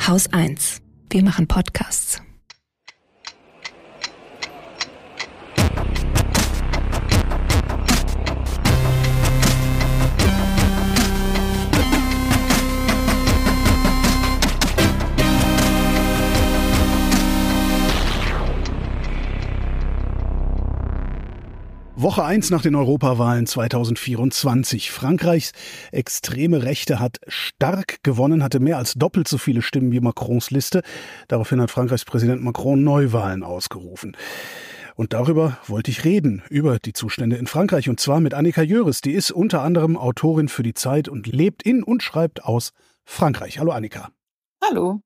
Haus 1. Wir machen Podcasts. Woche 1 nach den Europawahlen 2024. Frankreichs extreme Rechte hat stark gewonnen, hatte mehr als doppelt so viele Stimmen wie Macrons Liste. Daraufhin hat Frankreichs Präsident Macron Neuwahlen ausgerufen. Und darüber wollte ich reden, über die Zustände in Frankreich. Und zwar mit Annika Jöris. Die ist unter anderem Autorin für die Zeit und lebt in und schreibt aus Frankreich. Hallo Annika. Hallo.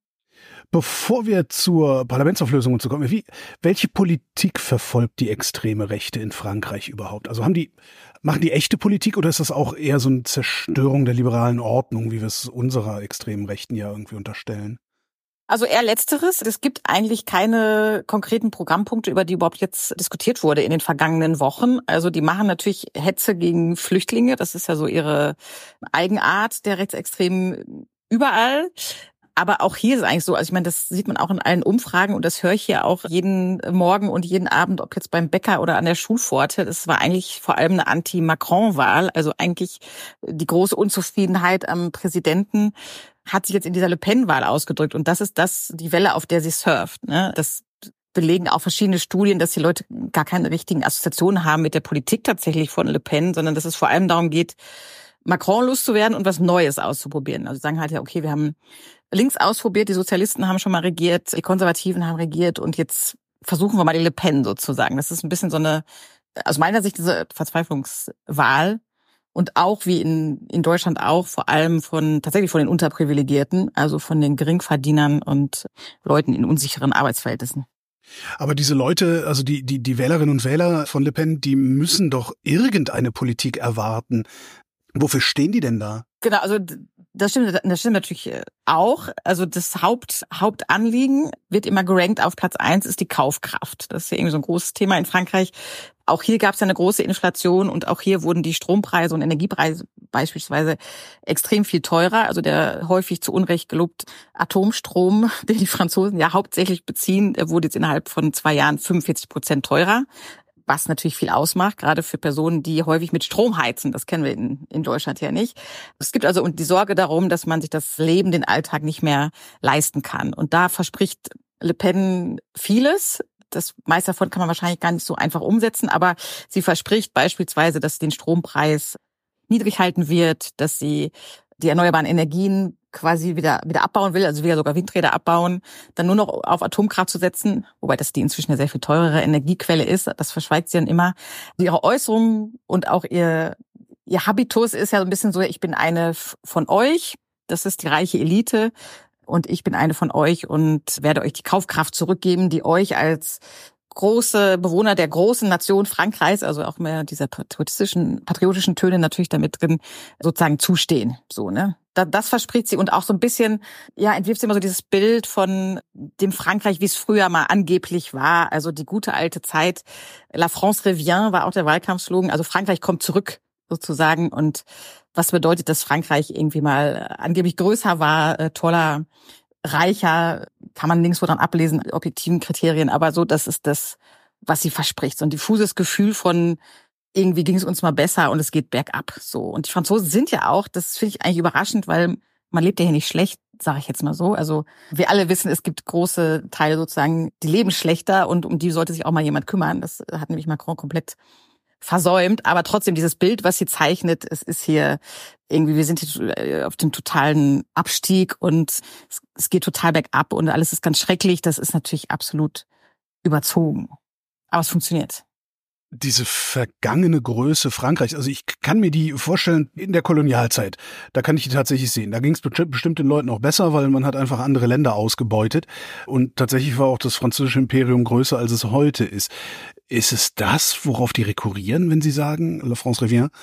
Bevor wir zur Parlamentsauflösung und so kommen, welche Politik verfolgt die extreme Rechte in Frankreich überhaupt? Also machen die echte Politik oder ist das auch eher so eine Zerstörung der liberalen Ordnung, wie wir es unserer extremen Rechten ja irgendwie unterstellen? Also eher Letzteres. Es gibt eigentlich keine konkreten Programmpunkte, über die überhaupt jetzt diskutiert wurde in den vergangenen Wochen. Also die machen natürlich Hetze gegen Flüchtlinge. Das ist ja so ihre Eigenart der Rechtsextremen überall. Aber auch hier ist es eigentlich so, also ich meine, das sieht man auch in allen Umfragen und das höre ich hier auch jeden Morgen und jeden Abend, ob jetzt beim Bäcker oder an der Schulpforte. Das war eigentlich vor allem eine Anti-Macron-Wahl, also eigentlich die große Unzufriedenheit am Präsidenten hat sich jetzt in dieser Le Pen-Wahl ausgedrückt und das ist die Welle, auf der sie surft, ne? Das belegen auch verschiedene Studien, dass die Leute gar keine richtigen Assoziationen haben mit der Politik tatsächlich von Le Pen, sondern dass es vor allem darum geht, Macron loszuwerden und was Neues auszuprobieren. Also sagen halt ja, okay, wir haben links ausprobiert, die Sozialisten haben schon mal regiert, die Konservativen haben regiert und jetzt versuchen wir mal die Le Pen sozusagen. Das ist ein bisschen so eine, aus meiner Sicht, diese Verzweiflungswahl und auch wie in Deutschland auch vor allem tatsächlich von den Unterprivilegierten, also von den Geringverdienern und Leuten in unsicheren Arbeitsverhältnissen. Aber diese Leute, also die Wählerinnen und Wähler von Le Pen, die müssen doch irgendeine Politik erwarten. Wofür stehen die denn da? Genau, also das stimmt natürlich auch. Also das Hauptanliegen wird immer gerankt auf Platz 1 ist die Kaufkraft. Das ist ja irgendwie so ein großes Thema in Frankreich. Auch hier gab es ja eine große Inflation und auch hier wurden die Strompreise und Energiepreise beispielsweise extrem viel teurer. Also der häufig zu Unrecht gelobte Atomstrom, den die Franzosen ja hauptsächlich beziehen, der wurde jetzt innerhalb von 2 Jahren 45% teurer. Was natürlich viel ausmacht, gerade für Personen, die häufig mit Strom heizen. Das kennen wir in Deutschland ja nicht. Es gibt also die Sorge darum, dass man sich das Leben, den Alltag nicht mehr leisten kann. Und da verspricht Le Pen vieles. Das meiste davon kann man wahrscheinlich gar nicht so einfach umsetzen, aber sie verspricht beispielsweise, dass sie den Strompreis niedrig halten wird, dass sie die erneuerbaren Energien quasi wieder abbauen will, also wieder sogar Windräder abbauen, dann nur noch auf Atomkraft zu setzen, wobei das die inzwischen eine sehr viel teurere Energiequelle ist, das verschweigt sie dann immer. Ihre Äußerungen und auch ihr Habitus ist ja so ein bisschen so, ich bin eine von euch, das ist die reiche Elite und ich bin eine von euch und werde euch die Kaufkraft zurückgeben, die euch als große Bewohner der großen Nation Frankreichs, also auch mehr dieser patriotischen Töne natürlich damit drin, sozusagen zustehen, so, ne? Das verspricht sie und auch so ein bisschen, ja, entwirft sie immer so dieses Bild von dem Frankreich, wie es früher mal angeblich war, also die gute alte Zeit. La France revient war auch der Wahlkampfslogan, also Frankreich kommt zurück sozusagen und was bedeutet, dass Frankreich irgendwie mal angeblich größer war, toller, reicher, kann man nirgendwo dran ablesen, objektiven Kriterien, aber so, das ist das, was sie verspricht. So ein diffuses Gefühl von, irgendwie ging es uns mal besser und es geht bergab. So. Und die Franzosen sind ja auch, das finde ich eigentlich überraschend, weil man lebt ja hier nicht schlecht, sage ich jetzt mal so. Also wir alle wissen, es gibt große Teile sozusagen, die leben schlechter und um die sollte sich auch mal jemand kümmern. Das hat nämlich Macron komplett versäumt. Aber trotzdem, dieses Bild, was sie zeichnet, es ist hier irgendwie, wir sind hier auf dem totalen Abstieg und es geht total bergab und alles ist ganz schrecklich. Das ist natürlich absolut überzogen. Aber es funktioniert. Diese vergangene Größe Frankreichs, also ich kann mir die vorstellen in der Kolonialzeit, da kann ich die tatsächlich sehen. Da ging es bestimmt den Leuten auch besser, weil man hat einfach andere Länder ausgebeutet und tatsächlich war auch das französische Imperium größer, als es heute ist. Ist es das, worauf die rekurrieren, wenn sie sagen, La France revient?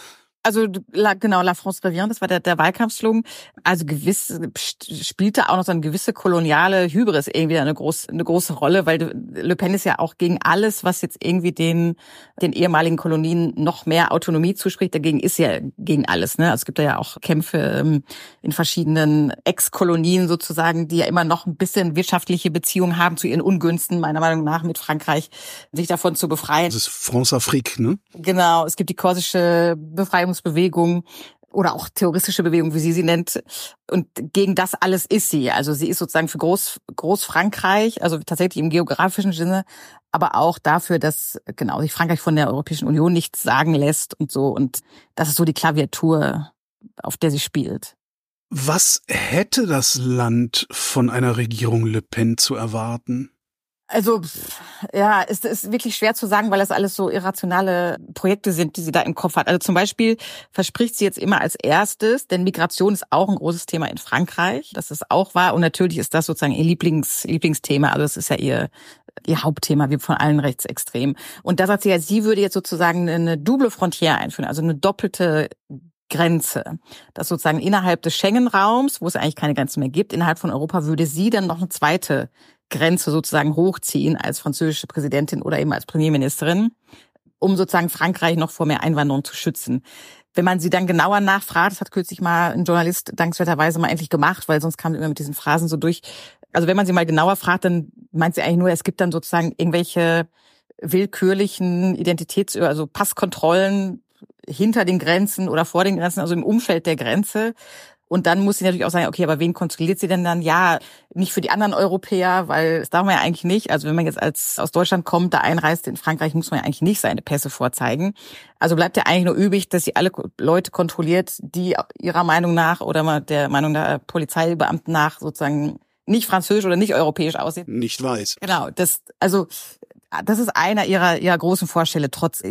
Also genau, La France revient, das war der Wahlkampfslogan. Also spielte auch noch so eine gewisse koloniale Hybris irgendwie eine große Rolle, weil Le Pen ist ja auch gegen alles, was jetzt irgendwie den ehemaligen Kolonien noch mehr Autonomie zuspricht. Dagegen ist ja gegen alles. Ne? Also es gibt ja auch Kämpfe in verschiedenen Ex-Kolonien sozusagen, die ja immer noch ein bisschen wirtschaftliche Beziehungen haben zu ihren Ungunsten, meiner Meinung nach, mit Frankreich, sich davon zu befreien. Das ist France-Afrique, ne? Genau, es gibt die korsische Befreiungsbewegung oder auch terroristische Bewegung, wie sie nennt. Und gegen das alles ist sie. Also sie ist sozusagen für Großfrankreich, also tatsächlich im geografischen Sinne, aber auch dafür, dass genau sich Frankreich von der Europäischen Union nichts sagen lässt und so. Und das ist so die Klaviatur, auf der sie spielt. Was hätte das Land von einer Regierung Le Pen zu erwarten? Also, ja, es ist wirklich schwer zu sagen, weil das alles so irrationale Projekte sind, die sie da im Kopf hat. Also zum Beispiel verspricht sie jetzt immer als erstes, denn Migration ist auch ein großes Thema in Frankreich, das ist auch wahr. Und natürlich ist das sozusagen ihr Lieblingsthema. Also es ist ja ihr Hauptthema, wie von allen Rechtsextremen. Und da sagt sie ja, sie würde jetzt sozusagen eine double frontière einführen, also eine doppelte Grenze. Das sozusagen innerhalb des Schengen-Raums, wo es eigentlich keine Grenzen mehr gibt, innerhalb von Europa würde sie dann noch eine zweite Grenze sozusagen hochziehen als französische Präsidentin oder eben als Premierministerin, um sozusagen Frankreich noch vor mehr Einwanderung zu schützen. Wenn man sie dann genauer nachfragt, das hat kürzlich mal ein Journalist dankenswerterweise mal endlich gemacht, weil sonst kam sie immer mit diesen Phrasen so durch. Also wenn man sie mal genauer fragt, dann meint sie eigentlich nur, es gibt dann sozusagen irgendwelche willkürlichen also Passkontrollen hinter den Grenzen oder vor den Grenzen, also im Umfeld der Grenze. Und dann muss sie natürlich auch sagen, okay, aber wen kontrolliert sie denn dann? Ja, nicht für die anderen Europäer, weil das darf man ja eigentlich nicht. Also wenn man jetzt aus Deutschland kommt, da einreist in Frankreich, muss man ja eigentlich nicht seine Pässe vorzeigen. Also bleibt ja eigentlich nur übrig, dass sie alle Leute kontrolliert, die ihrer Meinung nach oder mal der Meinung der Polizeibeamten nach sozusagen nicht französisch oder nicht europäisch aussehen. Nicht weiß. Genau, das ist einer ihrer großen Vorschläge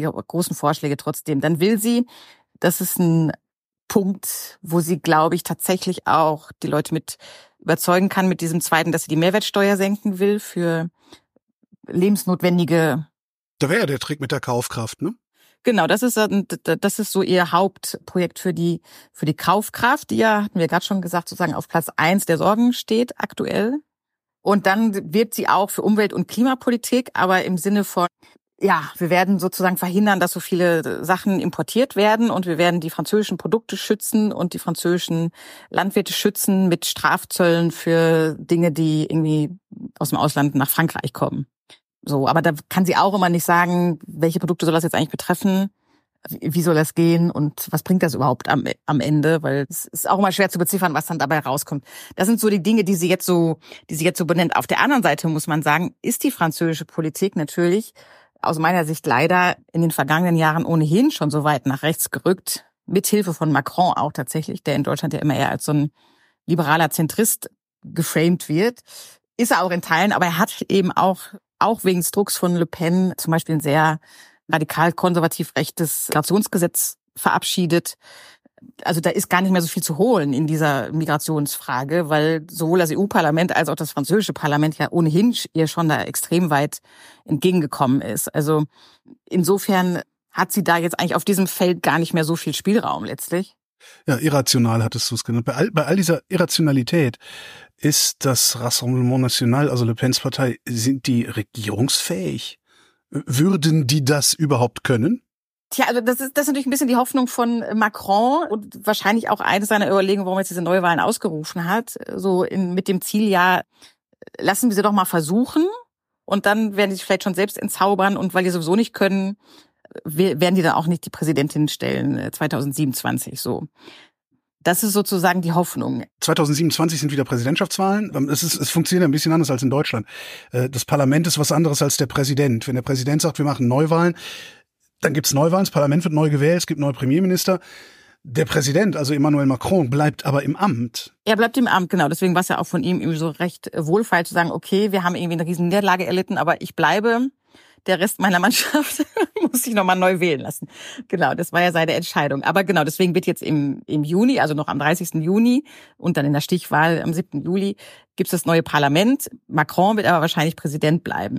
trotzdem. Dann will sie, das ist ein Punkt, wo sie, glaube ich, tatsächlich auch die Leute mit überzeugen kann mit diesem zweiten, dass sie die Mehrwertsteuer senken will für lebensnotwendige. Da wäre ja der Trick mit der Kaufkraft, ne? Genau, das ist so ihr Hauptprojekt für die Kaufkraft, die ja, hatten wir gerade schon gesagt, sozusagen auf Platz 1 der Sorgen steht aktuell. Und dann wirbt sie auch für Umwelt- und Klimapolitik, aber im Sinne von, ja, wir werden sozusagen verhindern, dass so viele Sachen importiert werden und wir werden die französischen Produkte schützen und die französischen Landwirte schützen mit Strafzöllen für Dinge, die irgendwie aus dem Ausland nach Frankreich kommen. So, aber da kann sie auch immer nicht sagen, welche Produkte soll das jetzt eigentlich betreffen, wie soll das gehen und was bringt das überhaupt am Ende, weil es ist auch immer schwer zu beziffern, was dann dabei rauskommt. Das sind so die Dinge, die sie jetzt so benennt. Auf der anderen Seite muss man sagen, ist die französische Politik natürlich aus meiner Sicht leider in den vergangenen Jahren ohnehin schon so weit nach rechts gerückt, mithilfe von Macron auch tatsächlich, der in Deutschland ja immer eher als so ein liberaler Zentrist geframed wird. Ist er auch in Teilen, aber er hat eben auch wegen des Drucks von Le Pen zum Beispiel ein sehr radikal konservativ rechtes Migrationsgesetz verabschiedet. Also da ist gar nicht mehr so viel zu holen in dieser Migrationsfrage, weil sowohl das EU-Parlament als auch das französische Parlament ja ohnehin ihr schon da extrem weit entgegengekommen ist. Also insofern hat sie da jetzt eigentlich auf diesem Feld gar nicht mehr so viel Spielraum letztlich. Ja, irrational hattest du es genannt. Bei all dieser Irrationalität ist das Rassemblement National, also Le Pens Partei, sind die regierungsfähig? Würden die das überhaupt können? Tja, also das ist natürlich ein bisschen die Hoffnung von Macron und wahrscheinlich auch eine seiner Überlegungen, warum er jetzt diese Neuwahlen ausgerufen hat, mit dem Ziel, ja, lassen wir sie doch mal versuchen und dann werden die sich vielleicht schon selbst entzaubern und weil die sowieso nicht können, werden die dann auch nicht die Präsidentin stellen 2027 so. Das ist sozusagen die Hoffnung. 2027 sind wieder Präsidentschaftswahlen. Es funktioniert ein bisschen anders als in Deutschland. Das Parlament ist was anderes als der Präsident. Wenn der Präsident sagt, wir machen Neuwahlen, dann gibt's Neuwahlen, das Parlament wird neu gewählt, es gibt neue Premierminister. Der Präsident, also Emmanuel Macron, bleibt aber im Amt. Er bleibt im Amt, genau. Deswegen war es ja auch von ihm irgendwie so recht wohlfeil zu sagen, okay, wir haben irgendwie eine riesen Niederlage erlitten, aber ich bleibe. Der Rest meiner Mannschaft muss ich nochmal neu wählen lassen. Genau, das war ja seine Entscheidung. Aber genau, deswegen wird jetzt im Juni, also noch am 30. Juni und dann in der Stichwahl am 7. Juli, gibt es das neue Parlament. Macron wird aber wahrscheinlich Präsident bleiben.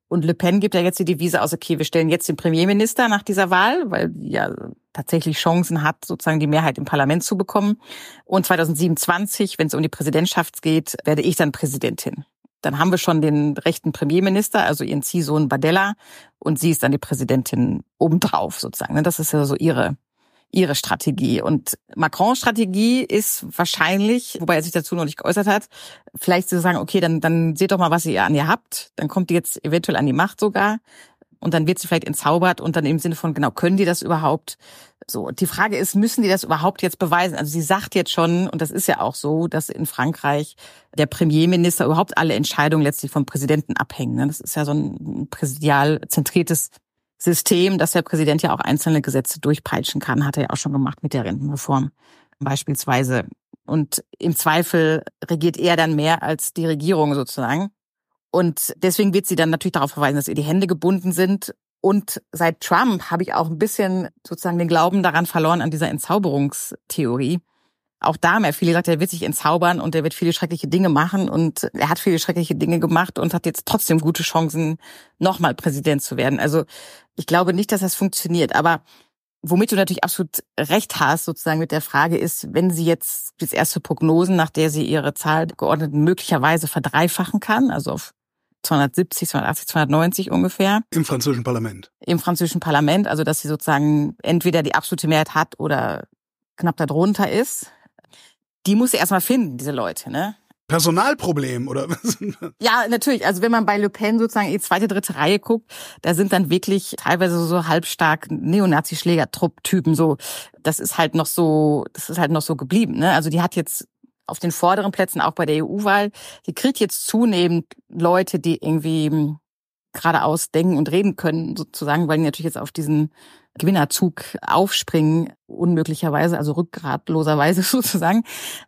Und Le Pen gibt ja jetzt die Devise aus, okay, wir stellen jetzt den Premierminister nach dieser Wahl, weil die ja tatsächlich Chancen hat, sozusagen die Mehrheit im Parlament zu bekommen. Und 2027, wenn es um die Präsidentschaft geht, werde ich dann Präsidentin. Dann haben wir schon den rechten Premierminister, also ihren Ziehsohn Bardella, und sie ist dann die Präsidentin obendrauf sozusagen. Das ist ja so ihre Strategie. Und Macrons Strategie ist wahrscheinlich, wobei er sich dazu noch nicht geäußert hat, vielleicht zu sagen, okay, dann seht doch mal, was ihr an ihr habt. Dann kommt die jetzt eventuell an die Macht sogar. Und dann wird sie vielleicht entzaubert und dann im Sinne von, genau, können die das überhaupt? So, die Frage ist, müssen die das überhaupt jetzt beweisen? Also sie sagt jetzt schon, und das ist ja auch so, dass in Frankreich der Premierminister überhaupt alle Entscheidungen letztlich vom Präsidenten abhängen. Das ist ja so ein präsidial zentriertes System, dass der Präsident ja auch einzelne Gesetze durchpeitschen kann, hat er ja auch schon gemacht mit der Rentenreform beispielsweise. Und im Zweifel regiert er dann mehr als die Regierung sozusagen. Und deswegen wird sie dann natürlich darauf verweisen, dass ihr die Hände gebunden sind. Und seit Trump habe ich auch ein bisschen sozusagen den Glauben daran verloren, an dieser Entzauberungstheorie. Auch da haben ja viele gesagt, er wird sich entzaubern und er wird viele schreckliche Dinge machen. Und er hat viele schreckliche Dinge gemacht und hat jetzt trotzdem gute Chancen, nochmal Präsident zu werden. Also ich glaube nicht, dass das funktioniert. Aber womit du natürlich absolut recht hast, sozusagen mit der Frage ist, wenn sie jetzt erste Prognosen, nach der sie ihre Zahl der Geordneten möglicherweise verdreifachen kann, also auf 270, 280, 290 ungefähr. Im französischen Parlament. Im französischen Parlament, also dass sie sozusagen entweder die absolute Mehrheit hat oder knapp darunter ist. Die muss sie erstmal finden, diese Leute, ne? Personalproblem, oder was? Ja, natürlich. Also wenn man bei Le Pen sozusagen in die zweite, dritte Reihe guckt, da sind dann wirklich teilweise so halbstark Neonazi-Schlägertrupp-Typen so. Das ist halt noch so geblieben, ne? Also die hat jetzt auf den vorderen Plätzen, auch bei der EU-Wahl, die kriegt jetzt zunehmend Leute, die irgendwie geradeaus denken und reden können, sozusagen, weil die natürlich jetzt auf diesen Gewinnerzug aufspringen, unmöglicherweise, also rückgratloserweise sozusagen.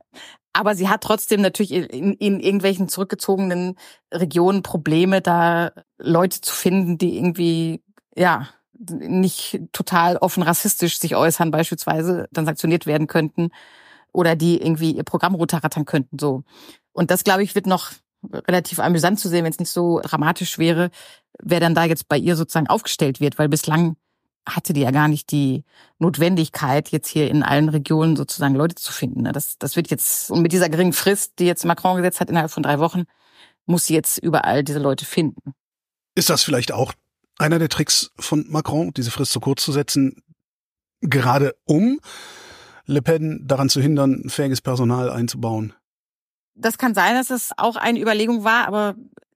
Aber sie hat trotzdem natürlich in irgendwelchen zurückgezogenen Regionen Probleme, da Leute zu finden, die irgendwie, ja, nicht total offen rassistisch sich äußern, beispielsweise, dann sanktioniert werden könnten. Oder die irgendwie ihr Programm runterrattern könnten, so. Und das, glaube ich, wird noch relativ amüsant zu sehen, wenn es nicht so dramatisch wäre, wer dann da jetzt bei ihr sozusagen aufgestellt wird, weil bislang hatte die ja gar nicht die Notwendigkeit, jetzt hier in allen Regionen sozusagen Leute zu finden. Das wird jetzt, und mit dieser geringen Frist, die jetzt Macron gesetzt hat, innerhalb von 3 Wochen, muss sie jetzt überall diese Leute finden. Ist das vielleicht auch einer der Tricks von Macron, diese Frist so kurz zu setzen, gerade um Le Pen daran zu hindern, fähiges Personal einzubauen? Das kann sein, dass das auch eine Überlegung war, aber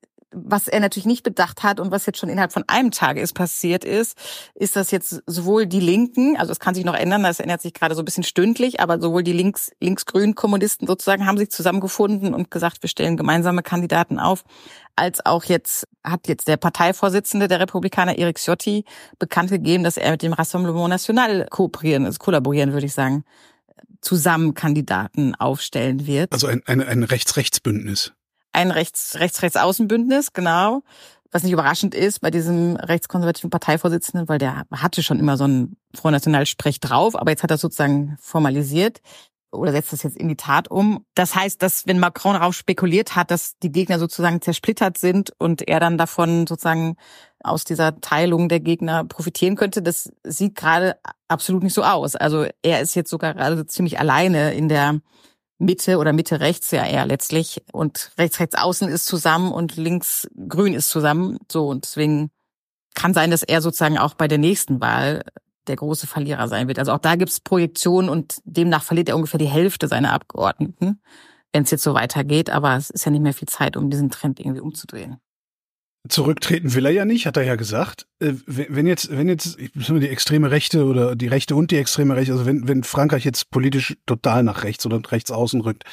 was er natürlich nicht bedacht hat und was jetzt schon innerhalb von einem Tag passiert ist, dass jetzt sowohl die Linken, also es kann sich noch ändern, das ändert sich gerade so ein bisschen stündlich, aber sowohl die linksgrünen Kommunisten sozusagen haben sich zusammengefunden und gesagt, wir stellen gemeinsame Kandidaten auf, als auch hat der Parteivorsitzende der Republikaner, Eric Ciotti, bekannt gegeben, dass er mit dem Rassemblement National kollaborieren, würde ich sagen, zusammen Kandidaten aufstellen wird. Also ein Rechts-Rechts-Bündnis. Ein Rechts-Außenbündnis, genau. Was nicht überraschend ist bei diesem rechtskonservativen Parteivorsitzenden, weil der hatte schon immer so einen Front National-Sprech drauf, aber jetzt hat er sozusagen formalisiert oder setzt das jetzt in die Tat um. Das heißt, dass wenn Macron darauf spekuliert hat, dass die Gegner sozusagen zersplittert sind und er dann davon sozusagen aus dieser Teilung der Gegner profitieren könnte, das sieht gerade absolut nicht so aus. Also er ist jetzt sogar gerade ziemlich alleine in der Mitte oder Mitte-Rechts ja eher letztlich und Rechts-Rechts-Außen ist zusammen und Links-Grün ist zusammen. So, und deswegen kann sein, dass er sozusagen auch bei der nächsten Wahl der große Verlierer sein wird. Also auch da gibt's Projektionen und demnach verliert er ungefähr die Hälfte seiner Abgeordneten, wenn es jetzt so weitergeht. Aber es ist ja nicht mehr viel Zeit, um diesen Trend irgendwie umzudrehen. Zurücktreten will er ja nicht, hat er ja gesagt. Wenn jetzt die extreme Rechte oder die Rechte und die extreme Rechte, also wenn Frankreich jetzt politisch total nach rechts oder rechts außen rückt,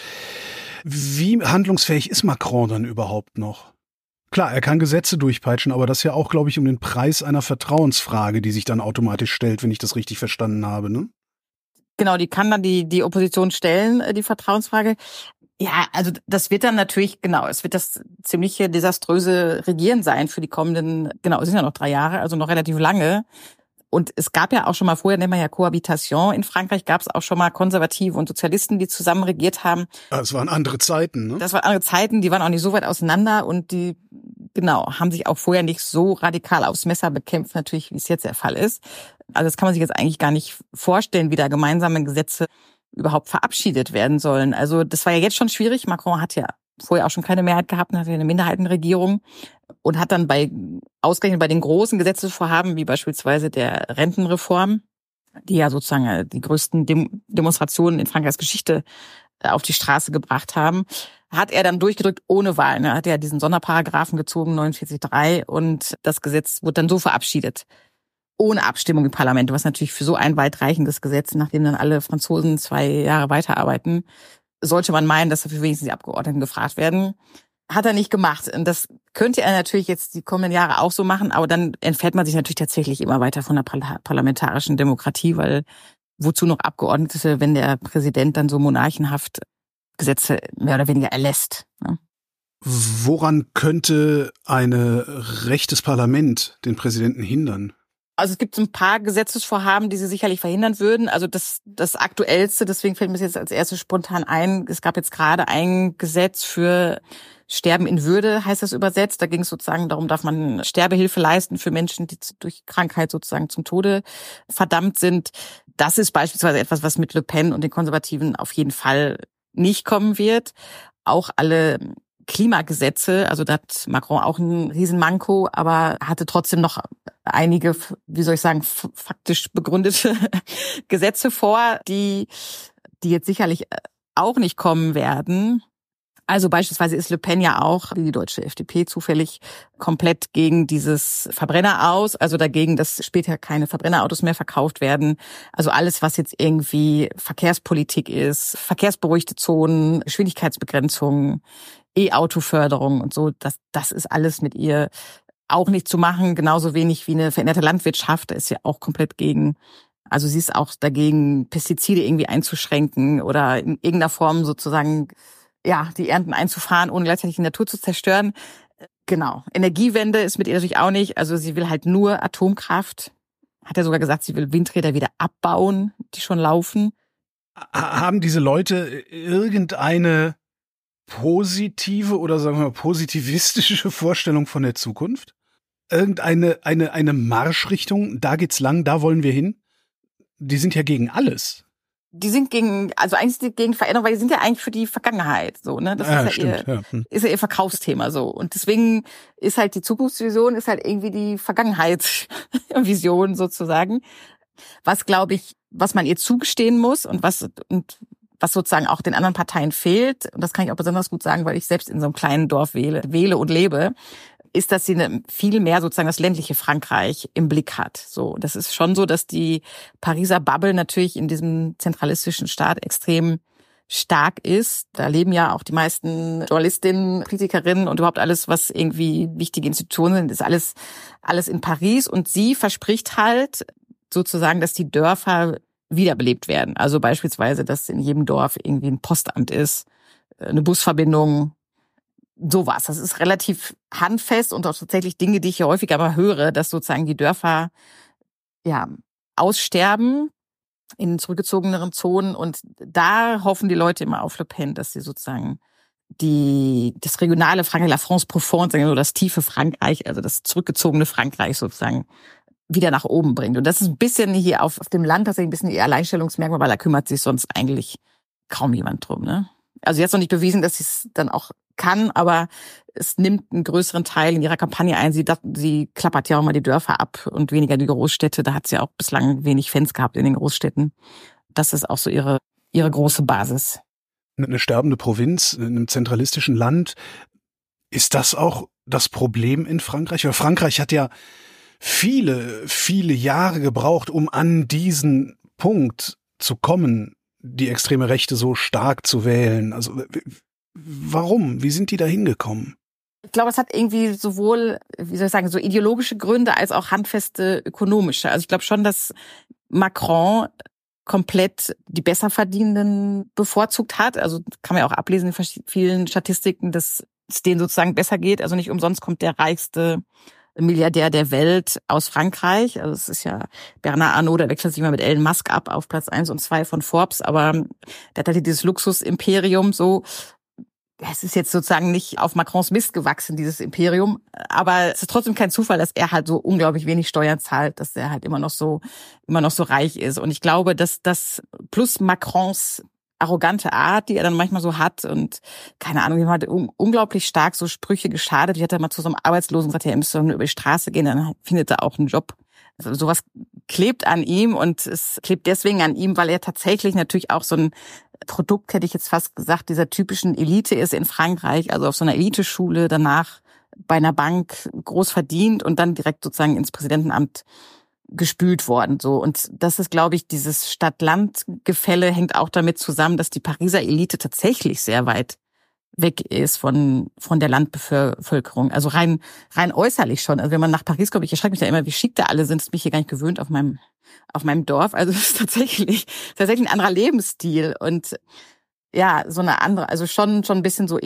wie handlungsfähig ist Macron dann überhaupt noch? Klar, er kann Gesetze durchpeitschen, aber das ja auch, glaube ich, um den Preis einer Vertrauensfrage, die sich dann automatisch stellt, wenn ich das richtig verstanden habe, ne? Genau, die kann dann die Opposition stellen, die Vertrauensfrage. Ja, also das wird dann natürlich, genau, es wird das ziemliche desaströse Regieren sein für die kommenden, genau, es sind ja noch 3 Jahre, also noch relativ lange. Und es gab ja auch schon mal, vorher nennt man ja Cohabitation, in Frankreich gab es auch schon mal Konservative und Sozialisten, die zusammen regiert haben. Das waren andere Zeiten, ne? Das waren andere Zeiten, die waren auch nicht so weit auseinander und die genau, haben sich auch vorher nicht so radikal aufs Messer bekämpft, natürlich, wie es jetzt der Fall ist. Also das kann man sich jetzt eigentlich gar nicht vorstellen, wie da gemeinsame Gesetze überhaupt verabschiedet werden sollen. Also das war ja jetzt schon schwierig. Macron hat ja vorher auch schon keine Mehrheit gehabt, hatte eine Minderheitenregierung und hat dann ausgerechnet bei den großen Gesetzesvorhaben, wie beispielsweise der Rentenreform, die ja sozusagen die größten Demonstrationen in Frankreichs Geschichte auf die Straße gebracht haben, hat er dann durchgedrückt ohne Wahlen. Er hat ja diesen Sonderparagraphen gezogen, 49.3, und das Gesetz wurde dann so verabschiedet. Ohne Abstimmung im Parlament, was natürlich für so ein weitreichendes Gesetz, nachdem dann alle Franzosen 2 Jahre weiterarbeiten, sollte man meinen, dass dafür wenigstens die Abgeordneten gefragt werden. Hat er nicht gemacht. Und das könnte er natürlich jetzt die kommenden Jahre auch so machen, aber dann entfernt man sich natürlich tatsächlich immer weiter von der parlamentarischen Demokratie, weil wozu noch Abgeordnete, wenn der Präsident dann so monarchenhaft Gesetze mehr oder weniger erlässt. Ne? Woran könnte ein rechtes Parlament den Präsidenten hindern? Also es gibt so ein paar Gesetzesvorhaben, die sie sicherlich verhindern würden. Also das aktuellste, deswegen fällt mir das jetzt als erstes spontan ein, es gab jetzt gerade ein Gesetz für Sterben in Würde, heißt das übersetzt. Da ging es sozusagen darum, darf man Sterbehilfe leisten für Menschen, die durch Krankheit sozusagen zum Tode verdammt sind. Das ist beispielsweise etwas, was mit Le Pen und den Konservativen auf jeden Fall nicht kommen wird. Auch alle Klimagesetze, also da hat Macron auch ein Riesenmanko, aber hatte trotzdem noch einige, wie soll ich sagen, faktisch begründete Gesetze vor, die jetzt sicherlich auch nicht kommen werden. Also beispielsweise ist Le Pen ja auch, wie die deutsche FDP zufällig, komplett gegen dieses Verbrenner aus, also dagegen, dass später keine Verbrennerautos mehr verkauft werden. Also alles, was jetzt irgendwie Verkehrspolitik ist, verkehrsberuhigte Zonen, Geschwindigkeitsbegrenzungen, E-Auto-Förderung und so, das ist alles mit ihr auch nicht zu machen, genauso wenig wie eine veränderte Landwirtschaft, da ist sie auch komplett gegen. Also sie ist auch dagegen, Pestizide irgendwie einzuschränken oder in irgendeiner Form sozusagen ja, die Ernten einzufahren, ohne gleichzeitig die Natur zu zerstören. Genau. Energiewende ist mit ihr natürlich auch nicht. Also sie will halt nur Atomkraft. Hat ja sogar gesagt, sie will Windräder wieder abbauen, die schon laufen. Haben diese Leute irgendeine positive oder sagen wir mal positivistische Vorstellung von der Zukunft? Eine Marschrichtung, da geht's lang, da wollen wir hin? Die sind ja gegen alles. Die sind eigentlich sind die gegen Veränderung, weil die sind ja eigentlich für die Vergangenheit, so, ne? Das ist ja ihr Verkaufsthema, so. Und deswegen ist halt die Zukunftsvision, ist halt irgendwie die Vergangenheitsvision sozusagen. Was, glaube ich, was man ihr zugestehen muss und was sozusagen auch den anderen Parteien fehlt, und das kann ich auch besonders gut sagen, weil ich selbst in so einem kleinen Dorf wähle und lebe, ist, dass sie viel mehr sozusagen das ländliche Frankreich im Blick hat. So, das ist schon so, dass die Pariser Bubble natürlich in diesem zentralistischen Staat extrem stark ist. Da leben ja auch die meisten Journalistinnen, Politikerinnen und überhaupt alles, was irgendwie wichtige Institutionen sind, ist alles in Paris. Und sie verspricht halt sozusagen, dass die Dörfer wiederbelebt werden. Also beispielsweise, dass in jedem Dorf irgendwie ein Postamt ist, eine Busverbindung, sowas. Das ist relativ handfest und auch tatsächlich Dinge, die ich ja häufiger mal höre, dass sozusagen die Dörfer ja aussterben in zurückgezogeneren Zonen, und da hoffen die Leute immer auf Le Pen, dass sie sozusagen das regionale Frankreich, la France profonde, sagen wir so, das tiefe Frankreich, also das zurückgezogene Frankreich sozusagen wieder nach oben bringt. Und das ist ein bisschen hier auf dem Land tatsächlich ein bisschen ihr Alleinstellungsmerkmal, weil da kümmert sich sonst eigentlich kaum jemand drum, ne? Also sie hat noch nicht bewiesen, dass sie es dann auch kann, aber es nimmt einen größeren Teil in ihrer Kampagne ein. Sie klappert ja auch mal die Dörfer ab und weniger die Großstädte. Da hat sie auch bislang wenig Fans gehabt in den Großstädten. Das ist auch so ihre große Basis. Eine sterbende Provinz in einem zentralistischen Land. Ist das auch das Problem in Frankreich? Weil Frankreich hat ja viele, viele Jahre gebraucht, um an diesen Punkt zu kommen, die extreme Rechte so stark zu wählen. Also warum? Wie sind die da hingekommen? Ich glaube, es hat irgendwie sowohl, wie soll ich sagen, so ideologische Gründe als auch handfeste ökonomische. Also ich glaube schon, dass Macron komplett die Besserverdienenden bevorzugt hat. Also kann man ja auch ablesen in vielen Statistiken, dass es denen sozusagen besser geht. Also nicht umsonst kommt der reichste Milliardär der Welt aus Frankreich. Also es ist ja Bernard Arnault, der wechselt sich mal mit Elon Musk ab auf Platz 1 und 2 von Forbes, aber der hat halt dieses Luxusimperium so. es ist jetzt sozusagen nicht auf Macrons Mist gewachsen, dieses Imperium. Aber es ist trotzdem kein Zufall, dass er halt so unglaublich wenig Steuern zahlt, dass er halt immer noch so reich ist. Und ich glaube, dass das plus Macrons arrogante Art, die er dann manchmal so hat und keine Ahnung, ihm hat unglaublich stark so Sprüche geschadet. Ich hatte mal zu so einem Arbeitslosen gesagt, ja, er müsste doch nur über die Straße gehen, dann findet er auch einen Job. Also sowas klebt an ihm und es klebt deswegen an ihm, weil er tatsächlich natürlich auch so ein Produkt, hätte ich jetzt fast gesagt, dieser typischen Elite ist in Frankreich, also auf so einer Eliteschule, danach bei einer Bank groß verdient und dann direkt sozusagen ins Präsidentenamt gespült worden, so. Und das ist, glaube ich, dieses Stadt-Land-Gefälle hängt auch damit zusammen, dass die Pariser Elite tatsächlich sehr weit weg ist von der Landbevölkerung. Also rein äußerlich schon. Also wenn man nach Paris kommt, ich erschrecke mich da immer, wie schick da alle sind. Das bin ich hier gar nicht gewöhnt auf meinem Dorf. Also das ist tatsächlich ein anderer Lebensstil und ja, so eine andere, also schon ein bisschen so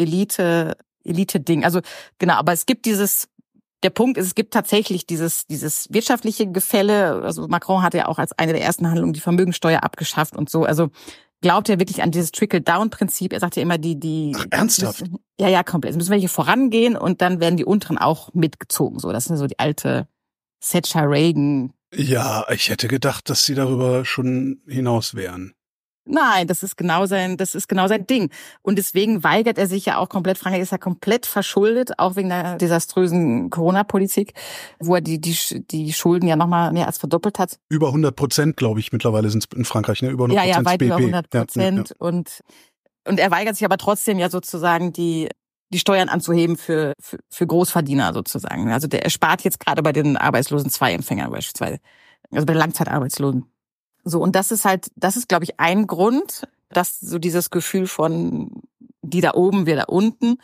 Elite-Ding. Also genau, aber es gibt der Punkt ist, es gibt tatsächlich dieses wirtschaftliche Gefälle. Also Macron hat ja auch als eine der ersten Handlungen die Vermögensteuer abgeschafft und so. Also glaubt er wirklich an dieses Trickle-Down-Prinzip. Er sagt ja immer, Ach, ernsthaft? Ja, komplett. Es müssen welche vorangehen und dann werden die unteren auch mitgezogen. So, das ist so die alte Thatcher Reagan. Ja, ich hätte gedacht, dass sie darüber schon hinaus wären. Nein, das ist genau sein Ding. Und deswegen weigert er sich ja auch komplett. Frankreich ist ja komplett verschuldet, auch wegen der desaströsen Corona-Politik, wo er die Schulden ja nochmal mehr als verdoppelt hat. Über 100%, glaube ich, mittlerweile sind es in Frankreich, ne? Über 100% Ja, weit BP. über 100%. Ja. Und er weigert sich aber trotzdem ja sozusagen die Steuern anzuheben für Großverdiener sozusagen. Also er spart jetzt gerade bei den Arbeitslosen 2-Empfängern beispielsweise. Also bei den Langzeitarbeitslosen. So, und das ist, glaube ich, ein Grund, dass so dieses Gefühl von die da oben, wir da unten.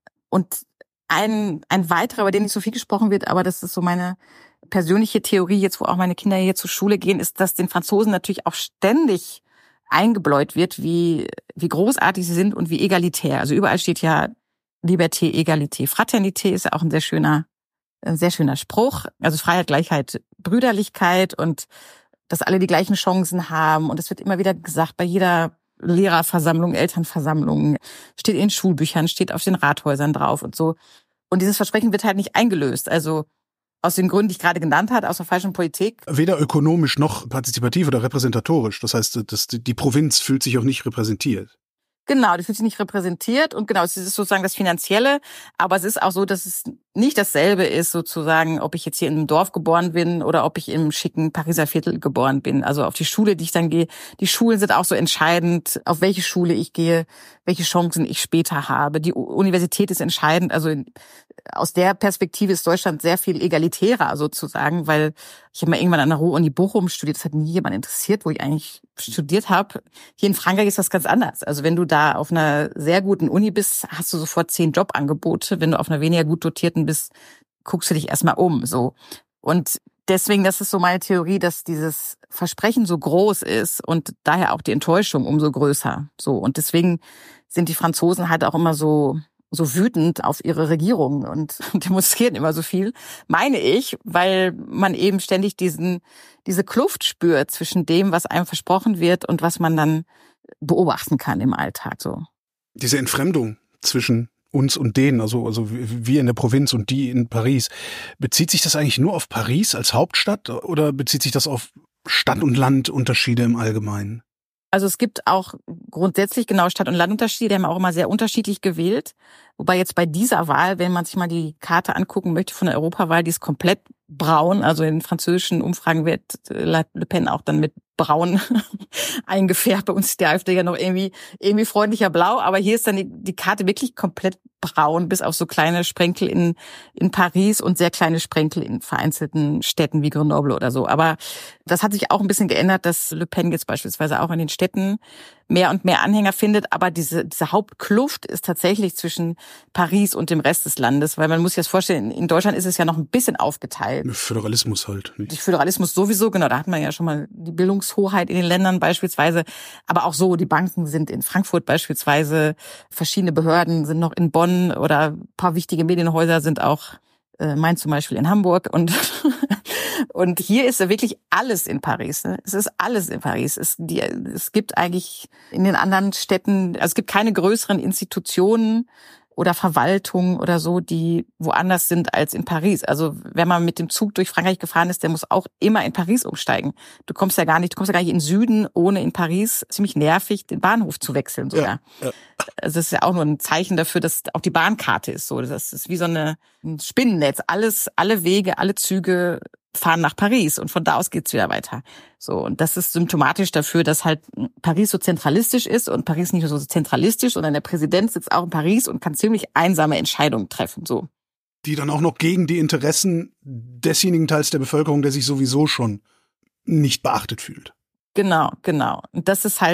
Und ein weiterer, über den nicht so viel gesprochen wird, aber das ist so meine persönliche Theorie, jetzt wo auch meine Kinder hier zur Schule gehen, ist, dass den Franzosen natürlich auch ständig eingebläut wird, wie großartig sie sind und wie egalitär. Also überall steht ja Liberté, Egalité, Fraternité ist ja auch ein sehr schöner Spruch. Also Freiheit, Gleichheit, Brüderlichkeit und dass alle die gleichen Chancen haben. Und es wird immer wieder gesagt, bei jeder Lehrerversammlung, Elternversammlung, steht in Schulbüchern, steht auf den Rathäusern drauf und so. Und dieses Versprechen wird halt nicht eingelöst. Also aus den Gründen, die ich gerade genannt habe, aus der falschen Politik. Weder ökonomisch noch partizipativ oder repräsentatorisch. Das heißt, die Provinz fühlt sich auch nicht repräsentiert. Genau, die fühlt sich nicht repräsentiert und genau, es ist sozusagen das Finanzielle, aber es ist auch so, dass es nicht dasselbe ist sozusagen, ob ich jetzt hier in einem Dorf geboren bin oder ob ich im schicken Pariser Viertel geboren bin. Also auf die Schule, die ich dann gehe, die Schulen sind auch so entscheidend, auf welche Schule ich gehe, welche Chancen ich später habe. Die Universität ist entscheidend, also aus der Perspektive ist Deutschland sehr viel egalitärer sozusagen, weil ich habe mal irgendwann an der Ruhr-Uni Bochum studiert, das hat nie jemand interessiert, wo ich eigentlich studiert habe. Hier in Frankreich ist das ganz anders. Also wenn du da auf einer sehr guten Uni bist, hast du sofort 10 Jobangebote. Wenn du auf einer weniger gut dotierten bist, guckst du dich erstmal um. So. Und deswegen, das ist so meine Theorie, dass dieses Versprechen so groß ist und daher auch die Enttäuschung umso größer. So. Und deswegen sind die Franzosen halt auch immer so wütend auf ihre Regierung und demonstrieren immer so viel, meine ich, weil man eben ständig diese Kluft spürt zwischen dem, was einem versprochen wird und was man dann beobachten kann im Alltag, so. Diese Entfremdung zwischen uns und denen, also wir in der Provinz und die in Paris, bezieht sich das eigentlich nur auf Paris als Hauptstadt oder bezieht sich das auf Stadt- und Landunterschiede im Allgemeinen? Also es gibt auch grundsätzlich genau Stadt- und Landunterschiede, die haben auch immer sehr unterschiedlich gewählt. Wobei jetzt bei dieser Wahl, wenn man sich mal die Karte angucken möchte von der Europawahl, die ist komplett braun. Also in französischen Umfragen wird Le Pen auch dann mit braun eingefärbt. Bei uns ist die AfD ja noch irgendwie freundlicher blau. Aber hier ist dann die Karte wirklich komplett braun, bis auf so kleine Sprenkel in Paris und sehr kleine Sprenkel in vereinzelten Städten wie Grenoble oder so. Aber das hat sich auch ein bisschen geändert, dass Le Pen jetzt beispielsweise auch in den Städten mehr und mehr Anhänger findet. Aber diese Hauptkluft ist tatsächlich zwischen Paris und dem Rest des Landes. Weil man muss sich das vorstellen, in Deutschland ist es ja noch ein bisschen aufgeteilt. Föderalismus halt. Die Föderalismus sowieso, genau. Da hat man ja schon mal die Bildungshoheit in den Ländern beispielsweise. Aber auch so, die Banken sind in Frankfurt beispielsweise. Verschiedene Behörden sind noch in Bonn oder ein paar wichtige Medienhäuser sind auch, mein zum Beispiel in Hamburg. Und Und hier ist ja wirklich alles in Paris. Ne? Es ist alles in Paris. Es gibt eigentlich in den anderen Städten, also es gibt keine größeren Institutionen oder Verwaltungen oder so, die woanders sind als in Paris. Also wenn man mit dem Zug durch Frankreich gefahren ist, der muss auch immer in Paris umsteigen. Du kommst ja gar nicht in den Süden, ohne in Paris ziemlich nervig den Bahnhof zu wechseln sogar. Ja. Also das ist ja auch nur ein Zeichen dafür, dass auch die Bahnkarte ist so. Das ist wie so ein Spinnennetz. Alle Wege, alle Züge fahren nach Paris und von da aus geht's wieder weiter. So, und das ist symptomatisch dafür, dass halt Paris so zentralistisch ist und Paris nicht nur so zentralistisch, sondern der Präsident sitzt auch in Paris und kann ziemlich einsame Entscheidungen treffen, so. Die dann auch noch gegen die Interessen desjenigen Teils der Bevölkerung, der sich sowieso schon nicht beachtet fühlt. Genau. Und das ist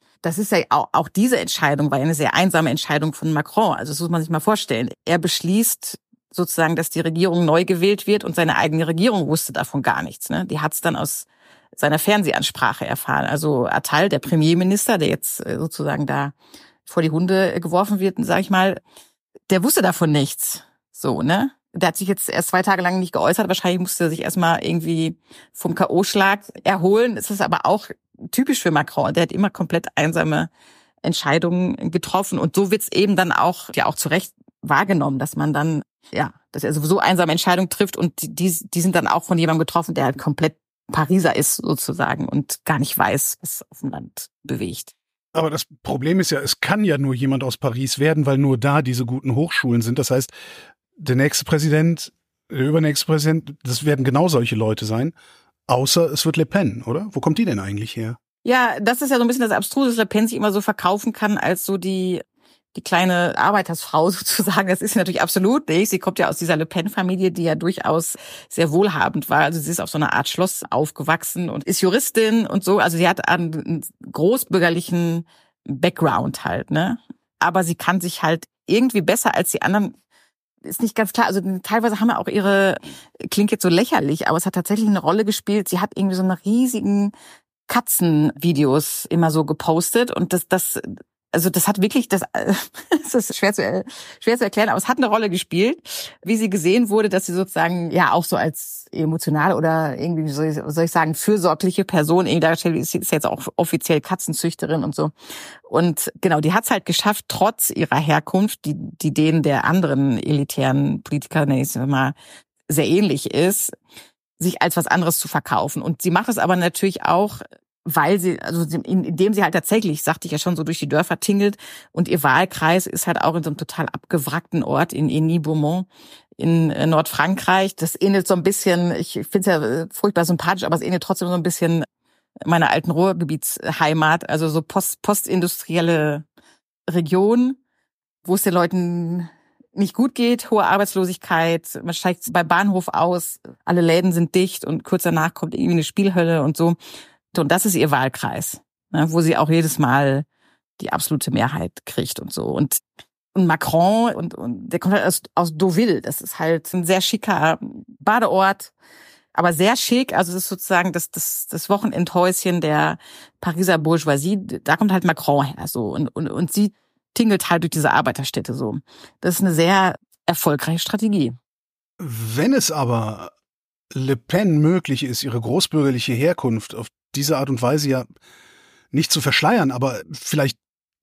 ja auch diese Entscheidung war ja eine sehr einsame Entscheidung von Macron. Also das muss man sich mal vorstellen. Er beschließt sozusagen, dass die Regierung neu gewählt wird und seine eigene Regierung wusste davon gar nichts. Ne? Die hat es dann aus seiner Fernsehansprache erfahren. Also Attal, der Premierminister, der jetzt sozusagen da vor die Hunde geworfen wird, sag ich mal, der wusste davon nichts. So, ne? Der hat sich jetzt erst 2 Tage lang nicht geäußert. Wahrscheinlich musste er sich erstmal irgendwie vom K.O.-Schlag erholen. Es ist aber auch typisch für Macron. Der hat immer komplett einsame Entscheidungen getroffen. Und so wird's eben dann auch zu Recht wahrgenommen, dass man dann, dass er sowieso einsame Entscheidungen trifft und die sind dann auch von jemandem getroffen, der halt komplett Pariser ist sozusagen und gar nicht weiß, was auf dem Land bewegt. Aber das Problem ist ja, es kann ja nur jemand aus Paris werden, weil nur da diese guten Hochschulen sind. Das heißt, der nächste Präsident, der übernächste Präsident, das werden genau solche Leute sein, außer es wird Le Pen, oder? Wo kommt die denn eigentlich her? Ja, das ist ja so ein bisschen das Abstruse, dass Le Pen sich immer so verkaufen kann als so die kleine Arbeitersfrau sozusagen. Das ist natürlich absolut nicht. Sie kommt ja aus dieser Le Pen-Familie, die ja durchaus sehr wohlhabend war. Also sie ist auf so einer Art Schloss aufgewachsen und ist Juristin und so. Also sie hat einen großbürgerlichen Background halt, ne? Aber sie kann sich halt irgendwie besser als die anderen, ist nicht ganz klar. Also teilweise haben ja auch klingt jetzt so lächerlich, aber es hat tatsächlich eine Rolle gespielt. Sie hat irgendwie so eine riesigen Katzenvideos immer so gepostet und das hat wirklich, das ist schwer zu erklären, aber es hat eine Rolle gespielt, wie sie gesehen wurde, dass sie sozusagen ja auch so als emotional oder irgendwie, wie soll ich sagen, fürsorgliche Person irgendwie dargestellt ist jetzt auch offiziell Katzenzüchterin und so. Und genau, die hat es halt geschafft, trotz ihrer Herkunft, die denen der anderen elitären Politiker, nenne ich es mal, sehr ähnlich ist, sich als was anderes zu verkaufen. Und sie macht es aber natürlich auch, weil indem sie halt tatsächlich, sagte ich ja schon, so durch die Dörfer tingelt und ihr Wahlkreis ist halt auch in so einem total abgewrackten Ort in Eny-Beaumont in Nordfrankreich. Das ähnelt so ein bisschen, ich finde es ja furchtbar sympathisch, aber es ähnelt trotzdem so ein bisschen meiner alten Ruhrgebietsheimat, also so postindustrielle Region, wo es den Leuten nicht gut geht, hohe Arbeitslosigkeit, man steigt beim Bahnhof aus, alle Läden sind dicht und kurz danach kommt irgendwie eine Spielhölle und so. Und das ist ihr Wahlkreis, ne, wo sie auch jedes Mal die absolute Mehrheit kriegt und so. Und Macron, und der kommt halt aus Deauville. Das ist halt ein sehr schicker Badeort, aber sehr schick. Also es ist sozusagen das Wochenendhäuschen der Pariser Bourgeoisie. Da kommt halt Macron her, so. Und sie tingelt halt durch diese Arbeiterstädte, so. Das ist eine sehr erfolgreiche Strategie. Wenn es aber Le Pen möglich ist, ihre großbürgerliche Herkunft auf diese Art und Weise ja nicht zu verschleiern, aber vielleicht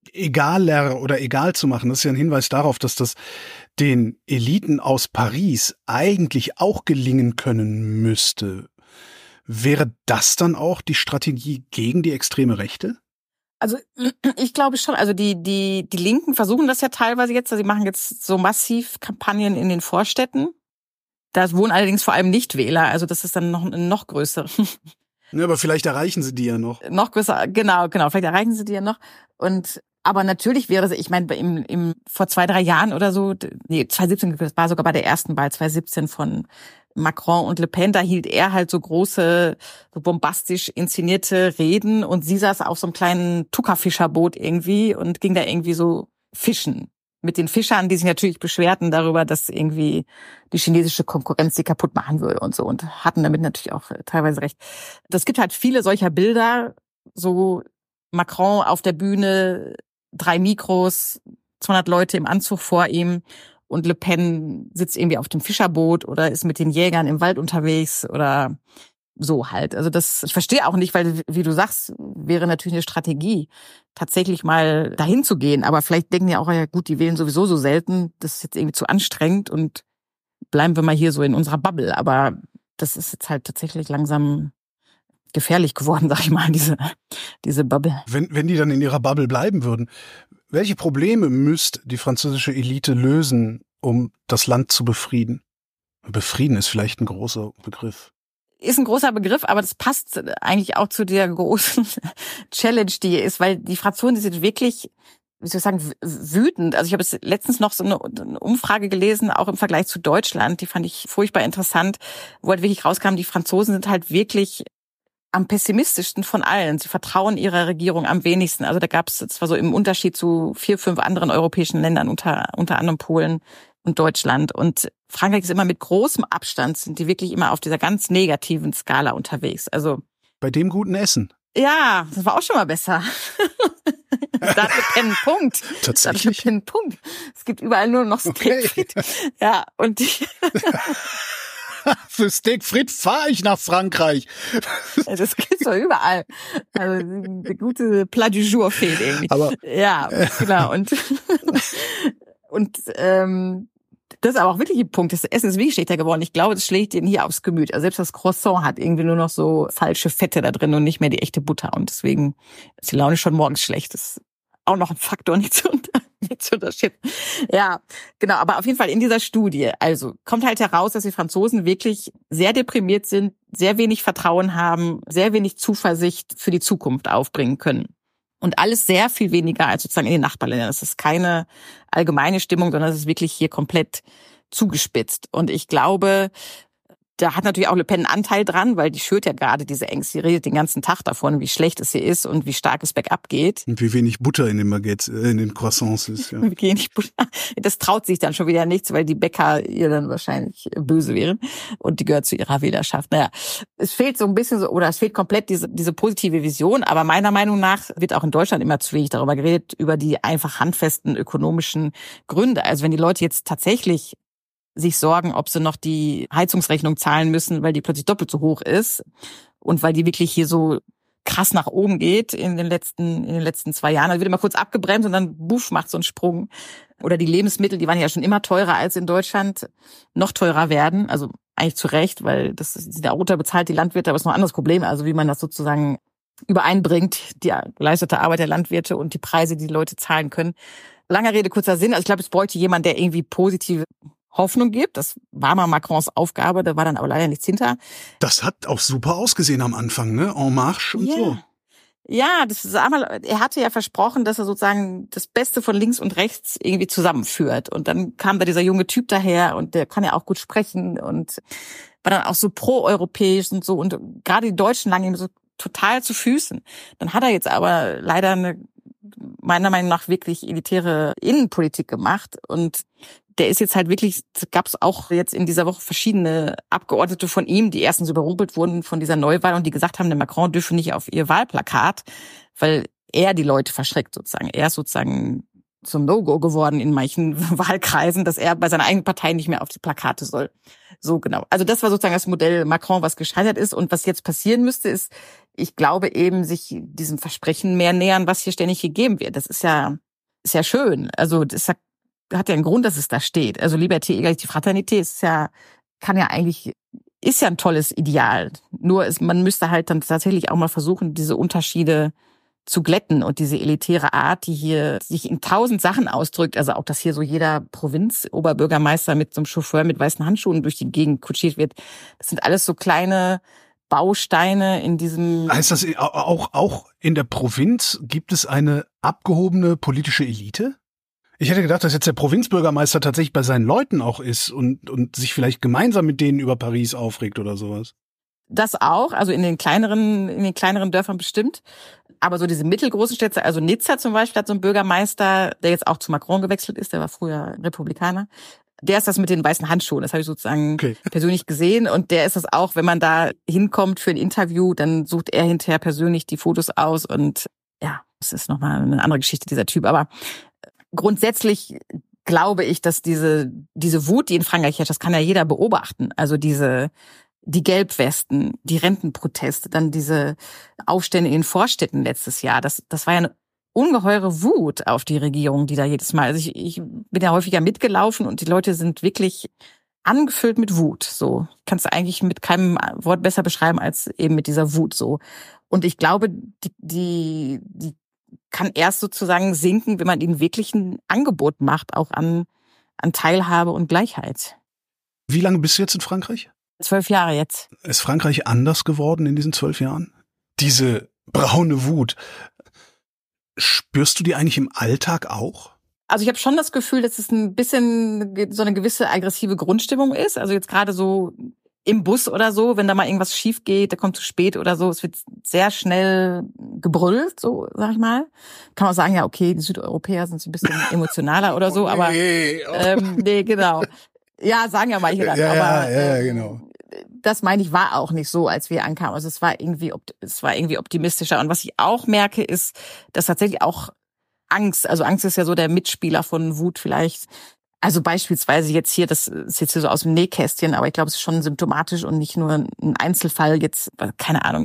egaler oder egal zu machen, das ist ja ein Hinweis darauf, dass das den Eliten aus Paris eigentlich auch gelingen können müsste. Wäre das dann auch die Strategie gegen die extreme Rechte? Also ich glaube schon, also die Linken versuchen das ja teilweise jetzt, also sie machen jetzt so massiv Kampagnen in den Vorstädten. Da wohnen allerdings vor allem Nichtwähler, also das ist dann noch größer. Ja, aber vielleicht erreichen sie die ja noch. Noch größer, genau, vielleicht erreichen sie die ja noch. Aber natürlich wäre es, ich meine, vor 2-3 Jahren oder so, 2017, das war sogar bei der ersten Wahl 2017 von Macron und Le Pen, da hielt er halt so große, so bombastisch inszenierte Reden und sie saß auf so einem kleinen Tuckerfischerboot irgendwie und ging da irgendwie so fischen. Mit den Fischern, die sich natürlich beschwerten darüber, dass irgendwie die chinesische Konkurrenz sie kaputt machen würde und so und hatten damit natürlich auch teilweise recht. Das gibt halt viele solcher Bilder, so Macron auf der Bühne, 3 Mikros, 200 Leute im Anzug vor ihm und Le Pen sitzt irgendwie auf dem Fischerboot oder ist mit den Jägern im Wald unterwegs oder so halt. Also ich verstehe auch nicht, weil, wie du sagst, wäre natürlich eine Strategie, tatsächlich mal dahin zu gehen. Aber vielleicht denken ja auch, ja gut, die wählen sowieso so selten, das ist jetzt irgendwie zu anstrengend und bleiben wir mal hier so in unserer Bubble. Aber das ist jetzt halt tatsächlich langsam gefährlich geworden, sag ich mal, diese Bubble. Wenn die dann in ihrer Bubble bleiben würden, welche Probleme müsste die französische Elite lösen, um das Land zu befrieden? Befrieden ist vielleicht ein großer Begriff. Ist ein großer Begriff, aber das passt eigentlich auch zu der großen Challenge, die hier ist, weil die Franzosen, die sind wirklich, wie soll ich sagen, wütend. Also ich habe letztens noch so eine Umfrage gelesen, auch im Vergleich zu Deutschland, die fand ich furchtbar interessant, wo halt wirklich rauskam, die Franzosen sind halt wirklich am pessimistischsten von allen. Sie vertrauen ihrer Regierung am wenigsten. Also da gab es zwar so im Unterschied zu 4, 5 anderen europäischen Ländern, unter anderem Polen und Deutschland. Und Frankreich ist immer mit großem Abstand, sind die wirklich immer auf dieser ganz negativen Skala unterwegs. Also bei dem guten Essen. Ja, das war auch schon mal besser. Da hat Le Pen einen Punkt. Tatsächlich? Da hat Le Pen einen Punkt. Es gibt überall nur noch Steak Frites. Ja, und für Steak Frites fahre ich nach Frankreich. Das gibt's doch überall. Also eine gute Plat du jour fehlt irgendwie. Aber ja, genau. Und das ist aber auch wirklich ein Punkt. Das Essen ist wirklich schlechter geworden. Ich glaube, das schlägt ihnen hier aufs Gemüt. Also selbst das Croissant hat irgendwie nur noch so falsche Fette da drin und nicht mehr die echte Butter. Und deswegen ist die Laune schon morgens schlecht. Das ist auch noch ein Faktor, nicht zu unterschätzen. Ja, genau. Aber auf jeden Fall in dieser Studie, also kommt halt heraus, dass die Franzosen wirklich sehr deprimiert sind, sehr wenig Vertrauen haben, sehr wenig Zuversicht für die Zukunft aufbringen können. Und alles sehr viel weniger als sozusagen in den Nachbarländern. Das ist keine allgemeine Stimmung, sondern es ist wirklich hier komplett zugespitzt. Und ich glaube, da hat natürlich auch Le Pen einen Anteil dran, weil die schürt ja gerade diese Ängste. Die redet den ganzen Tag davon, wie schlecht es hier ist und wie stark es bergab geht. Und wie wenig Butter in den Baguettes, in den Croissants ist. Ja. Wie wenig Butter. Das traut sich dann schon wieder nichts, weil die Bäcker ihr dann wahrscheinlich böse wären. Und die gehört zu ihrer Wählerschaft. Naja, es fehlt so ein bisschen so, oder es fehlt komplett diese positive Vision. Aber meiner Meinung nach wird auch in Deutschland immer zu wenig darüber geredet, über die einfach handfesten ökonomischen Gründe. Also wenn die Leute jetzt tatsächlich sich sorgen, ob sie noch die Heizungsrechnung zahlen müssen, weil die plötzlich doppelt so hoch ist und weil die wirklich hier so krass nach oben geht in den letzten 2 Jahren. Also wird immer kurz abgebremst und dann buff, macht so einen Sprung. Oder die Lebensmittel, die waren ja schon immer teurer als in Deutschland, noch teurer werden. Also eigentlich zu Recht, weil das ist der Auto bezahlt die Landwirte, aber es ist noch ein anderes Problem. Also wie man das sozusagen übereinbringt, die geleistete Arbeit der Landwirte und die Preise, die Leute zahlen können. Langer Rede, kurzer Sinn. Also ich glaube, es bräuchte jemand, der irgendwie positive Hoffnung gibt. Das war mal Macrons Aufgabe, da war dann aber leider nichts hinter. Das hat auch super ausgesehen am Anfang, ne? En Marche und so. Ja, er hatte ja versprochen, dass er sozusagen das Beste von links und rechts irgendwie zusammenführt. Und dann kam da dieser junge Typ daher und der kann ja auch gut sprechen und war dann auch so pro-europäisch und so. Und gerade die Deutschen lagen ihm so total zu Füßen. Dann hat er jetzt aber leider eine, meiner Meinung nach, wirklich elitäre Innenpolitik gemacht. Und der ist jetzt halt wirklich, gab es auch jetzt in dieser Woche verschiedene Abgeordnete von ihm, die erstens überrumpelt wurden von dieser Neuwahl und die gesagt haben, der Macron dürfe nicht auf ihr Wahlplakat, weil er die Leute verschreckt sozusagen. Er ist sozusagen zum No-Go geworden in manchen Wahlkreisen, dass er bei seiner eigenen Partei nicht mehr auf die Plakate soll. So genau. Also das war sozusagen das Modell Macron, was gescheitert ist. Und was jetzt passieren müsste, ist, ich glaube eben, sich diesem Versprechen mehr nähern, was hier ständig gegeben wird. Das ist ja schön. Also das hat ja einen Grund, dass es da steht. Also Liberté, Egalité, Fraternité ist ja ein tolles Ideal. Nur man müsste halt dann tatsächlich auch mal versuchen, diese Unterschiede zu glätten und diese elitäre Art, die hier sich in 1000 Sachen ausdrückt. Also auch, dass hier so jeder Provinz-Oberbürgermeister mit so einem Chauffeur mit weißen Handschuhen durch die Gegend kutschiert wird. Das sind alles so kleine Bausteine in diesem... Heißt das auch in der Provinz gibt es eine abgehobene politische Elite? Ich hätte gedacht, dass jetzt der Provinzbürgermeister tatsächlich bei seinen Leuten auch ist und sich vielleicht gemeinsam mit denen über Paris aufregt oder sowas. Das auch, also in den kleineren Dörfern bestimmt. Aber so diese mittelgroßen Städte, also Nizza zum Beispiel hat so einen Bürgermeister, der jetzt auch zu Macron gewechselt ist, der war früher Republikaner. Der ist das mit den weißen Handschuhen, das habe ich sozusagen persönlich gesehen. Und der ist das auch, wenn man da hinkommt für ein Interview, dann sucht er hinterher persönlich die Fotos aus. Und ja, das ist nochmal eine andere Geschichte, dieser Typ. Aber grundsätzlich glaube ich, dass diese Wut, die in Frankreich herrscht, das kann ja jeder beobachten. Also die Gelbwesten, die Rentenproteste, dann diese Aufstände in den Vorstädten letztes Jahr. Das war ja eine ungeheure Wut auf die Regierung, die da jedes Mal. Also ich bin ja häufiger mitgelaufen und die Leute sind wirklich angefüllt mit Wut. So kannst du eigentlich mit keinem Wort besser beschreiben als eben mit dieser Wut so. Und ich glaube, die kann erst sozusagen sinken, wenn man ihnen wirklich ein Angebot macht, auch an Teilhabe und Gleichheit. Wie lange bist du jetzt in Frankreich? 12 Jahre jetzt. Ist Frankreich anders geworden in diesen 12 Jahren? Diese braune Wut, spürst du die eigentlich im Alltag auch? Also ich habe schon das Gefühl, dass es ein bisschen so eine gewisse aggressive Grundstimmung ist. Also jetzt gerade so im Bus oder so, wenn da mal irgendwas schief geht, der kommt zu spät oder so, es wird sehr schnell gebrüllt, so sag ich mal. Kann man auch sagen, ja okay, die Südeuropäer sind so ein bisschen emotionaler oder so, aber nee, genau. Ja, sagen ja manche dann, aber genau. Das meine ich, war auch nicht so, als wir ankamen. Also es war irgendwie optimistischer. Und was ich auch merke, ist, dass tatsächlich auch Angst ist ja so der Mitspieler von Wut vielleicht. Also beispielsweise jetzt hier, das ist jetzt hier so aus dem Nähkästchen, aber ich glaube, es ist schon symptomatisch und nicht nur ein Einzelfall jetzt, keine Ahnung,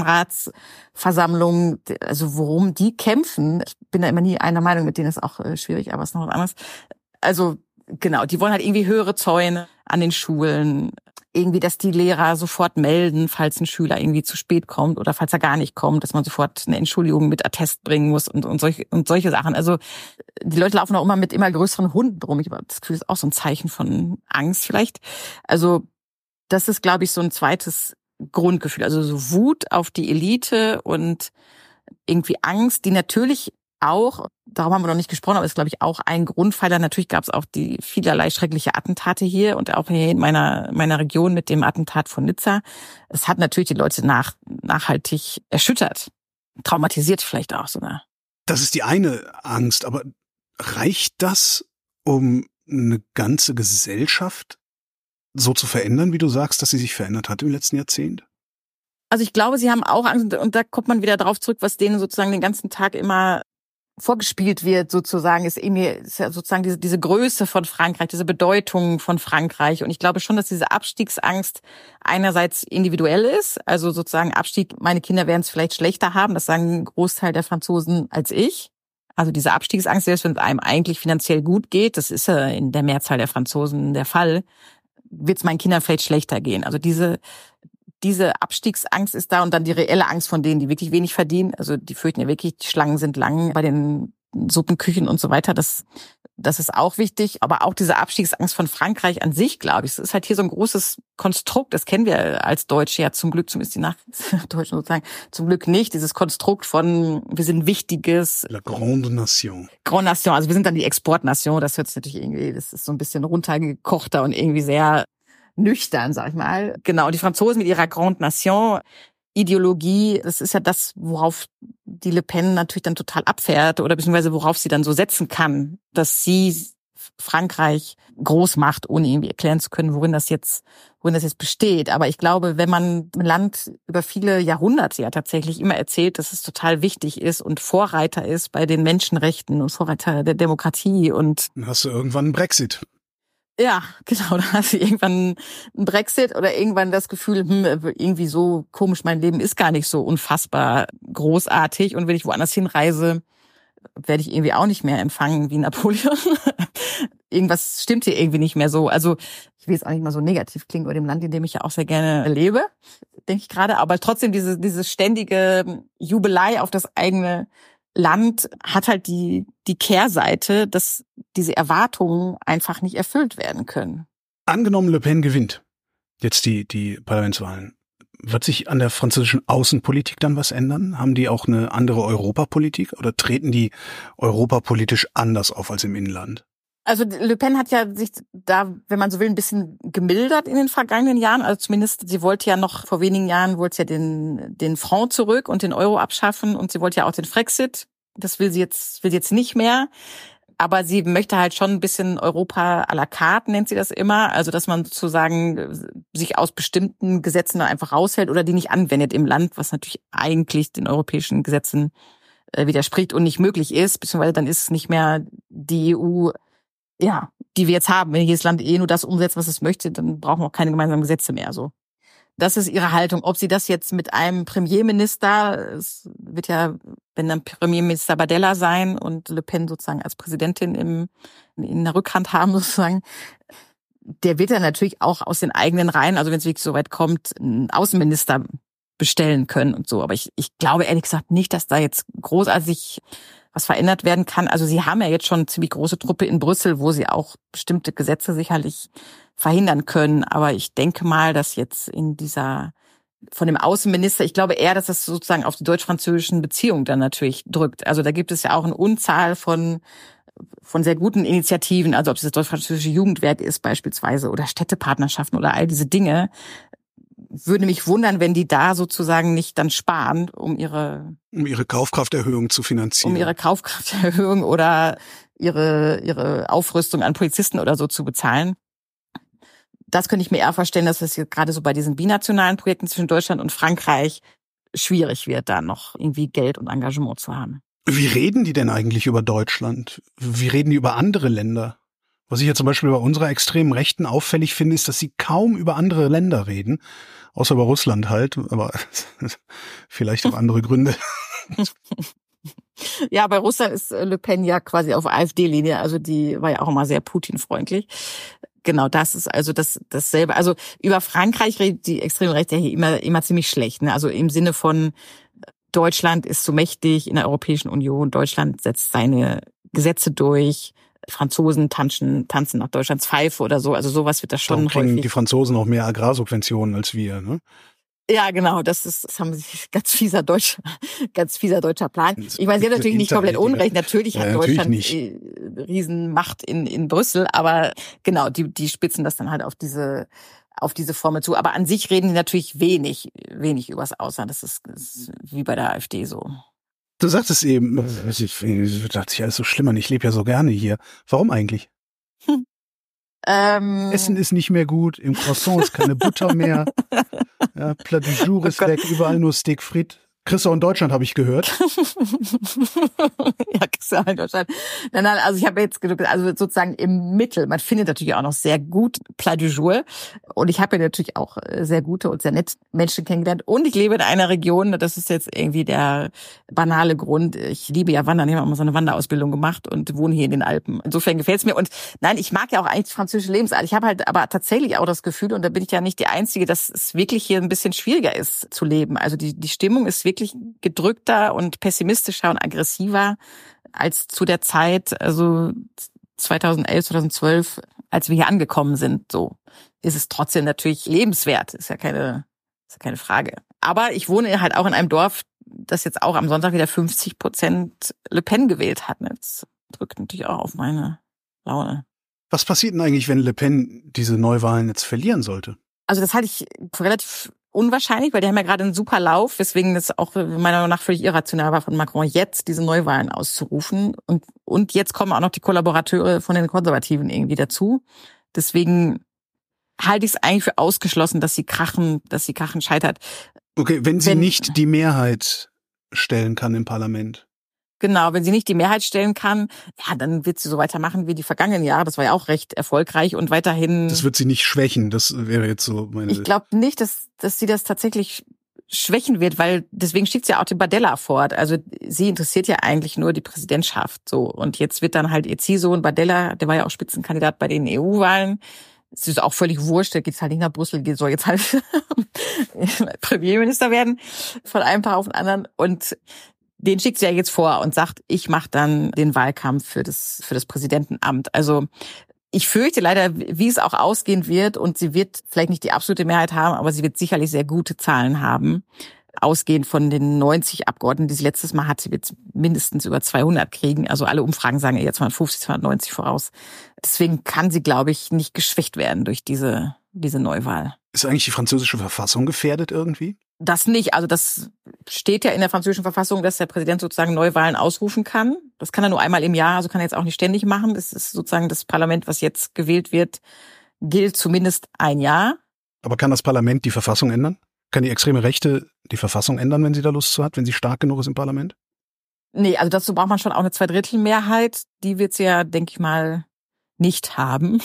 Elternratsversammlungen, also worum die kämpfen. Ich bin da immer nie einer Meinung, mit denen ist auch schwierig, aber es ist noch was anderes. Also genau, die wollen halt irgendwie höhere Zäune an den Schulen, irgendwie, dass die Lehrer sofort melden, falls ein Schüler irgendwie zu spät kommt oder falls er gar nicht kommt, dass man sofort eine Entschuldigung mit Attest bringen muss und solche Sachen. Also die Leute laufen auch immer mit immer größeren Hunden rum. Ich habe das Gefühl, das ist auch so ein Zeichen von Angst vielleicht. Also das ist, glaube ich, so ein zweites Grundgefühl. Also so Wut auf die Elite und irgendwie Angst, die natürlich auch, darum haben wir noch nicht gesprochen, aber ist, glaube ich, auch ein Grundpfeiler. Natürlich gab es auch die vielerlei schreckliche Attentate hier und auch hier in meiner Region mit dem Attentat von Nizza. Es hat natürlich die Leute nachhaltig erschüttert, traumatisiert vielleicht auch sogar. Das ist die eine Angst, aber reicht das, um eine ganze Gesellschaft so zu verändern, wie du sagst, dass sie sich verändert hat im letzten Jahrzehnt? Also ich glaube, sie haben auch Angst und da kommt man wieder drauf zurück, was denen sozusagen den ganzen Tag immer vorgespielt wird, sozusagen, ist ja sozusagen diese Größe von Frankreich, diese Bedeutung von Frankreich. Und ich glaube schon, dass diese Abstiegsangst einerseits individuell ist, also sozusagen Abstieg, meine Kinder werden es vielleicht schlechter haben, das sagen ein Großteil der Franzosen als ich. Also diese Abstiegsangst, selbst wenn es einem eigentlich finanziell gut geht, das ist ja in der Mehrzahl der Franzosen der Fall, wird es meinen Kindern vielleicht schlechter gehen. Also diese Abstiegsangst ist da und dann die reelle Angst von denen, die wirklich wenig verdienen. Also die fürchten ja wirklich, die Schlangen sind lang bei den Suppenküchen und so weiter. Das ist auch wichtig. Aber auch diese Abstiegsangst von Frankreich an sich, glaube ich, das ist halt hier so ein großes Konstrukt. Das kennen wir als Deutsche ja zum Glück, zumindest die Nachdeutschen sozusagen, zum Glück nicht. Dieses Konstrukt von, wir sind wichtiges. La Grande Nation. Grande Nation, also wir sind dann die Exportnation. Das hört sich natürlich irgendwie, das ist so ein bisschen runtergekochter und irgendwie sehr nüchtern, sag ich mal. Genau, die Franzosen mit ihrer Grande Nation Ideologie, das ist ja das, worauf die Le Pen natürlich dann total abfährt oder beziehungsweise worauf sie dann so setzen kann, dass sie Frankreich groß macht, ohne irgendwie erklären zu können, worin das jetzt besteht. Aber ich glaube, wenn man ein Land über viele Jahrhunderte ja tatsächlich immer erzählt, dass es total wichtig ist und Vorreiter ist bei den Menschenrechten und Vorreiter der Demokratie und dann hast du irgendwann einen Brexit. Ja, genau, dann hast du irgendwann einen Brexit oder irgendwann das Gefühl, irgendwie so komisch, mein Leben ist gar nicht so unfassbar großartig und wenn ich woanders hinreise, werde ich irgendwie auch nicht mehr empfangen wie Napoleon. Irgendwas stimmt hier irgendwie nicht mehr so. Also ich will jetzt auch nicht mal so negativ klingen über dem Land, in dem ich ja auch sehr gerne lebe, denke ich gerade, aber trotzdem diese ständige Jubelei auf das eigene Land hat halt die Kehrseite, dass diese Erwartungen einfach nicht erfüllt werden können. Angenommen, Le Pen gewinnt jetzt die Parlamentswahlen. Wird sich an der französischen Außenpolitik dann was ändern? Haben die auch eine andere Europapolitik oder treten die europapolitisch anders auf als im Inland? Also Le Pen hat ja sich da, wenn man so will, ein bisschen gemildert in den vergangenen Jahren. Also zumindest, sie wollte ja noch vor wenigen Jahren, wollte ja den Franc zurück und den Euro abschaffen und sie wollte ja auch den Frexit. Das will sie jetzt nicht mehr. Aber sie möchte halt schon ein bisschen Europa à la carte, nennt sie das immer. Also, dass man sozusagen sich aus bestimmten Gesetzen einfach raushält oder die nicht anwendet im Land, was natürlich eigentlich den europäischen Gesetzen widerspricht und nicht möglich ist. Beziehungsweise dann ist es nicht mehr die EU, ja, die wir jetzt haben. Wenn jedes Land nur das umsetzt, was es möchte, dann brauchen wir auch keine gemeinsamen Gesetze mehr. So. Das ist ihre Haltung. Ob sie das jetzt mit einem Premierminister, es wird ja, wenn dann Premierminister Bardella sein und Le Pen sozusagen als Präsidentin in der Rückhand haben sozusagen, der wird dann natürlich auch aus den eigenen Reihen, also wenn es wirklich so weit kommt, einen Außenminister bestellen können und so. Aber ich glaube ehrlich gesagt nicht, dass da jetzt großartig was verändert werden kann. Also sie haben ja jetzt schon eine ziemlich große Truppe in Brüssel, wo sie auch bestimmte Gesetze sicherlich verhindern können. Aber ich denke mal, dass jetzt von dem Außenminister, ich glaube eher, dass das sozusagen auf die deutsch-französischen Beziehungen dann natürlich drückt. Also da gibt es ja auch eine Unzahl von sehr guten Initiativen, also ob es das deutsch-französische Jugendwerk ist beispielsweise oder Städtepartnerschaften oder all diese Dinge. Würde mich wundern, wenn die da sozusagen nicht dann sparen, um ihre Kaufkrafterhöhung zu finanzieren. Um ihre Kaufkrafterhöhung oder ihre Aufrüstung an Polizisten oder so zu bezahlen. Das könnte ich mir eher vorstellen, dass es jetzt gerade so bei diesen binationalen Projekten zwischen Deutschland und Frankreich schwierig wird, da noch irgendwie Geld und Engagement zu haben. Wie reden die denn eigentlich über Deutschland? Wie reden die über andere Länder? Was ich ja zum Beispiel bei unserer extremen Rechten auffällig finde, ist, dass sie kaum über andere Länder reden, außer über Russland halt, aber vielleicht auch andere Gründe. Ja, bei Russland ist Le Pen ja quasi auf AfD-Linie, also die war ja auch immer sehr Putin-freundlich. Genau, das ist also dasselbe. Also über Frankreich redet die extreme Rechte hier immer ziemlich schlecht, ne? Also im Sinne von Deutschland ist so mächtig in der Europäischen Union, Deutschland setzt seine Gesetze durch. Franzosen tanzen nach Deutschlands Pfeife oder so. Also sowas wird da schon häufig. Kriegen häufig. Die Franzosen auch mehr Agrarsubventionen als wir, ne? Ja, genau. Das haben sie ganz fieser deutscher Plan. Ich meine, sie haben natürlich nicht komplett Unrecht. Natürlich hat Deutschland Riesenmacht in Brüssel, aber genau, die spitzen das dann halt auf diese Formel zu. Aber an sich reden die natürlich wenig übers Ausland. Das ist wie bei der AfD so. Du sagtest eben, ich dachte ich, alles so schlimm an, ich lebe ja so gerne hier. Warum eigentlich? Essen ist nicht mehr gut, im Croissant ist keine Butter mehr, ja, Plat du jour ist weg, überall nur Steak frites. Kriegst du auch in Deutschland, habe ich gehört. Ja, kriegst du auch in Deutschland. Nein, also ich habe jetzt genug, also sozusagen im Mittel, man findet natürlich auch noch sehr gut Plat du jour. Und ich habe ja natürlich auch sehr gute und sehr nette Menschen kennengelernt. Und ich lebe in einer Region, das ist jetzt irgendwie der banale Grund, ich liebe ja Wandern, ich habe auch mal so eine Wanderausbildung gemacht und wohne hier in den Alpen. Insofern gefällt es mir. Und nein, ich mag ja auch eigentlich die französische Lebensart. Ich habe halt aber tatsächlich auch das Gefühl, und da bin ich ja nicht die Einzige, dass es wirklich hier ein bisschen schwieriger ist zu leben. Also die Stimmung ist wirklich gedrückter und pessimistischer und aggressiver als zu der Zeit, also 2011, 2012, als wir hier angekommen sind. So ist es trotzdem natürlich lebenswert, ist ja keine Frage. Aber ich wohne halt auch in einem Dorf, das jetzt auch am Sonntag wieder 50% Le Pen gewählt hat. Das drückt natürlich auch auf meine Laune. Was passiert denn eigentlich, wenn Le Pen diese Neuwahlen jetzt verlieren sollte? Also das halte ich für relativ unwahrscheinlich, weil die haben ja gerade einen super Lauf, weswegen es auch meiner Meinung nach völlig irrational war von Macron, jetzt diese Neuwahlen auszurufen. Und jetzt kommen auch noch die Kollaborateure von den Konservativen irgendwie dazu. Deswegen halte ich es eigentlich für ausgeschlossen, dass sie krachen scheitert. Okay, wenn sie nicht die Mehrheit stellen kann im Parlament. Genau, wenn sie nicht die Mehrheit stellen kann, ja, dann wird sie so weitermachen wie die vergangenen Jahre. Das war ja auch recht erfolgreich und weiterhin. Das wird sie nicht schwächen, das wäre jetzt so meine. Ich glaube nicht, dass sie das tatsächlich schwächen wird, weil deswegen schickt sie ja auch den Bardella fort. Also sie interessiert ja eigentlich nur die Präsidentschaft so. Und jetzt wird dann halt ihr Ziehsohn Bardella, der war ja auch Spitzenkandidat bei den EU-Wahlen. Es ist auch völlig wurscht, der geht halt nicht nach Brüssel, soll jetzt halt Premierminister werden von einem Tag auf den anderen. Und den schickt sie ja jetzt vor und sagt, ich mache dann den Wahlkampf für das Präsidentenamt. Also ich fürchte leider, wie es auch ausgehen wird, und sie wird vielleicht nicht die absolute Mehrheit haben, aber sie wird sicherlich sehr gute Zahlen haben. Ausgehend von den 90 Abgeordneten, die sie letztes Mal hatte, wird mindestens über 200 kriegen. Also alle Umfragen sagen ihr 250, 290 voraus. Deswegen kann sie, glaube ich, nicht geschwächt werden durch diese Neuwahl. Ist eigentlich die französische Verfassung gefährdet irgendwie? Das nicht. Also das steht ja in der französischen Verfassung, dass der Präsident sozusagen Neuwahlen ausrufen kann. Das kann er nur einmal im Jahr, also kann er jetzt auch nicht ständig machen. Das ist sozusagen das Parlament, was jetzt gewählt wird, gilt zumindest ein Jahr. Aber kann das Parlament die Verfassung ändern? Kann die extreme Rechte die Verfassung ändern, wenn sie da Lust zu hat, wenn sie stark genug ist im Parlament? Nee, also dazu braucht man schon auch eine Zweidrittelmehrheit. Die wird sie ja, denke ich mal, nicht haben.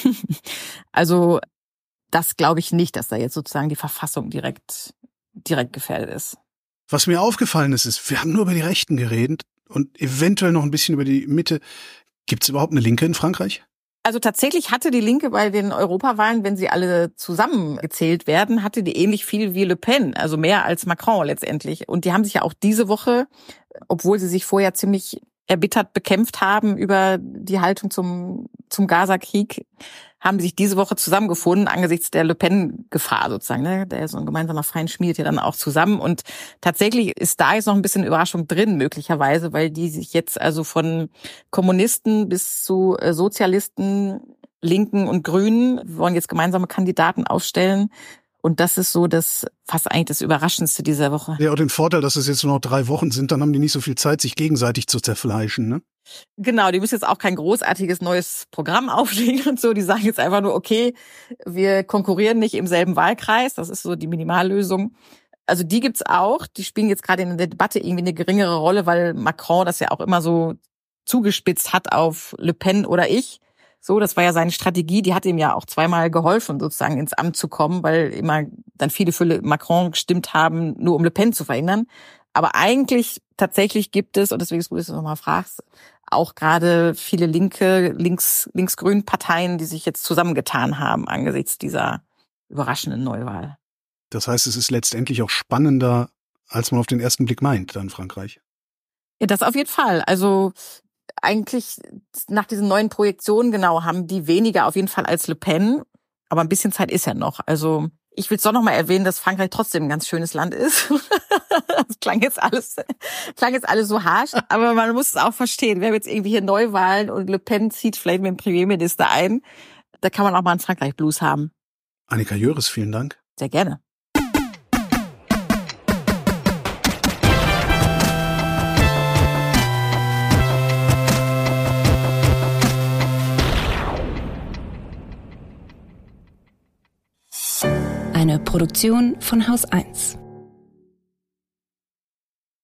Also das glaube ich nicht, dass da jetzt sozusagen die Verfassung direkt gefährdet ist. Was mir aufgefallen ist, wir haben nur über die Rechten geredet und eventuell noch ein bisschen über die Mitte. Gibt es überhaupt eine Linke in Frankreich? Also tatsächlich hatte die Linke bei den Europawahlen, wenn sie alle zusammengezählt werden, hatte die ähnlich viel wie Le Pen, also mehr als Macron letztendlich. Und die haben sich ja auch diese Woche, obwohl sie sich vorher ziemlich erbittert bekämpft haben über die Haltung zum Gaza-Krieg, haben sich diese Woche zusammengefunden angesichts der Le Pen-Gefahr sozusagen. Ne? Der so ein gemeinsamer Feind schmiedet ja dann auch zusammen. Und tatsächlich ist da jetzt noch ein bisschen Überraschung drin, möglicherweise, weil die sich jetzt also von Kommunisten bis zu Sozialisten, Linken und Grünen wollen jetzt gemeinsame Kandidaten aufstellen. Und das ist so fast eigentlich das Überraschendste dieser Woche. Ja, und den Vorteil, dass es jetzt nur noch 3 Wochen sind, dann haben die nicht so viel Zeit, sich gegenseitig zu zerfleischen, ne? Genau, die müssen jetzt auch kein großartiges neues Programm auflegen und so. Die sagen jetzt einfach nur, okay, wir konkurrieren nicht im selben Wahlkreis. Das ist so die Minimallösung. Also die gibt's auch. Die spielen jetzt gerade in der Debatte irgendwie eine geringere Rolle, weil Macron das ja auch immer so zugespitzt hat auf Le Pen oder ich. So, das war ja seine Strategie. Die hat ihm ja auch zweimal geholfen, sozusagen ins Amt zu kommen, weil immer dann viele für Macron gestimmt haben, nur um Le Pen zu verhindern. Aber eigentlich tatsächlich gibt es, und deswegen ist gut, dass du nochmal fragst, auch gerade viele links-grünen Parteien, die sich jetzt zusammengetan haben angesichts dieser überraschenden Neuwahl. Das heißt, es ist letztendlich auch spannender, als man auf den ersten Blick meint, dann Frankreich. Ja, das auf jeden Fall. Also eigentlich nach diesen neuen Projektionen, genau, haben die weniger auf jeden Fall als Le Pen. Aber ein bisschen Zeit ist ja noch. Also ich will es doch noch mal erwähnen, dass Frankreich trotzdem ein ganz schönes Land ist. Das klang jetzt alles so harsch. Aber man muss es auch verstehen. Wir haben jetzt irgendwie hier Neuwahlen und Le Pen zieht vielleicht mit dem Premierminister ein. Da kann man auch mal einen Frankreich-Blues haben. Annika Jöris, vielen Dank. Sehr gerne. Eine Produktion von Haus 1.